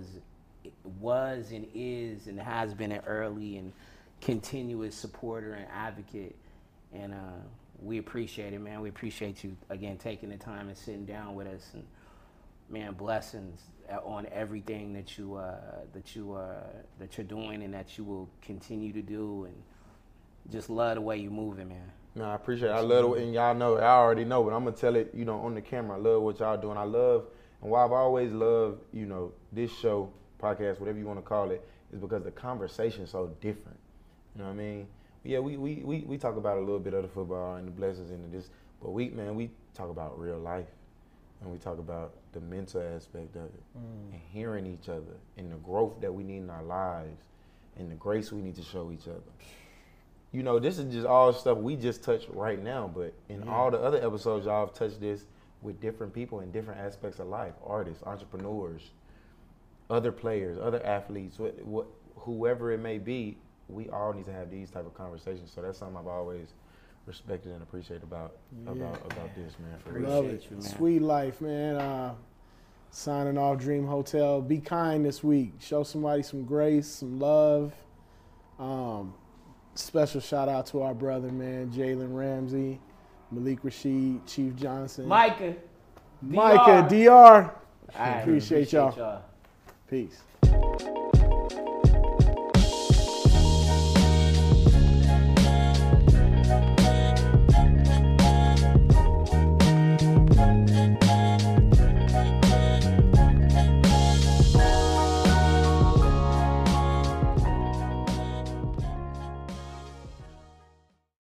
was and is and has been an early and continuous supporter and advocate, and. Uh, We appreciate it, man. We appreciate you, again, taking the time and sitting down with us. And, man, blessings on everything that, you, uh, that, you, uh, that you're doing and that you will continue to do. And just love the way you're moving, man. No, I appreciate it. I love it. And y'all know, I already know, but I'm going to tell it, you know, on the camera. I love what y'all doing. I love, and why I've always loved, you know, this show, podcast, whatever you want to call it, is because the conversation is so different. You know what I mean? Yeah, we, we, we, we talk about a little bit of the football and the blessings into this, but we, man, we talk about real life, and we talk about the mental aspect of it, mm. and hearing each other, and the growth that we need in our lives, and the grace we need to show each other. You know, this is just all stuff we just touched right now, but in yeah. all the other episodes, y'all have touched this with different people in different aspects of life, artists, entrepreneurs, other players, other athletes, what, what, whoever it may be. We all need to have these type of conversations. So that's something I've always respected and appreciated about yeah. about about this, man. For Love it. You, man. Sweet life, man. Uh, signing off Dream Hotel. Be kind this week. Show somebody some grace, some love. Um, special shout out to our brother, man, Jalen Ramsey, Malik Rashid, Chief Johnson. Micah. Micah, D R. Right, appreciate, appreciate y'all. y'all. Peace.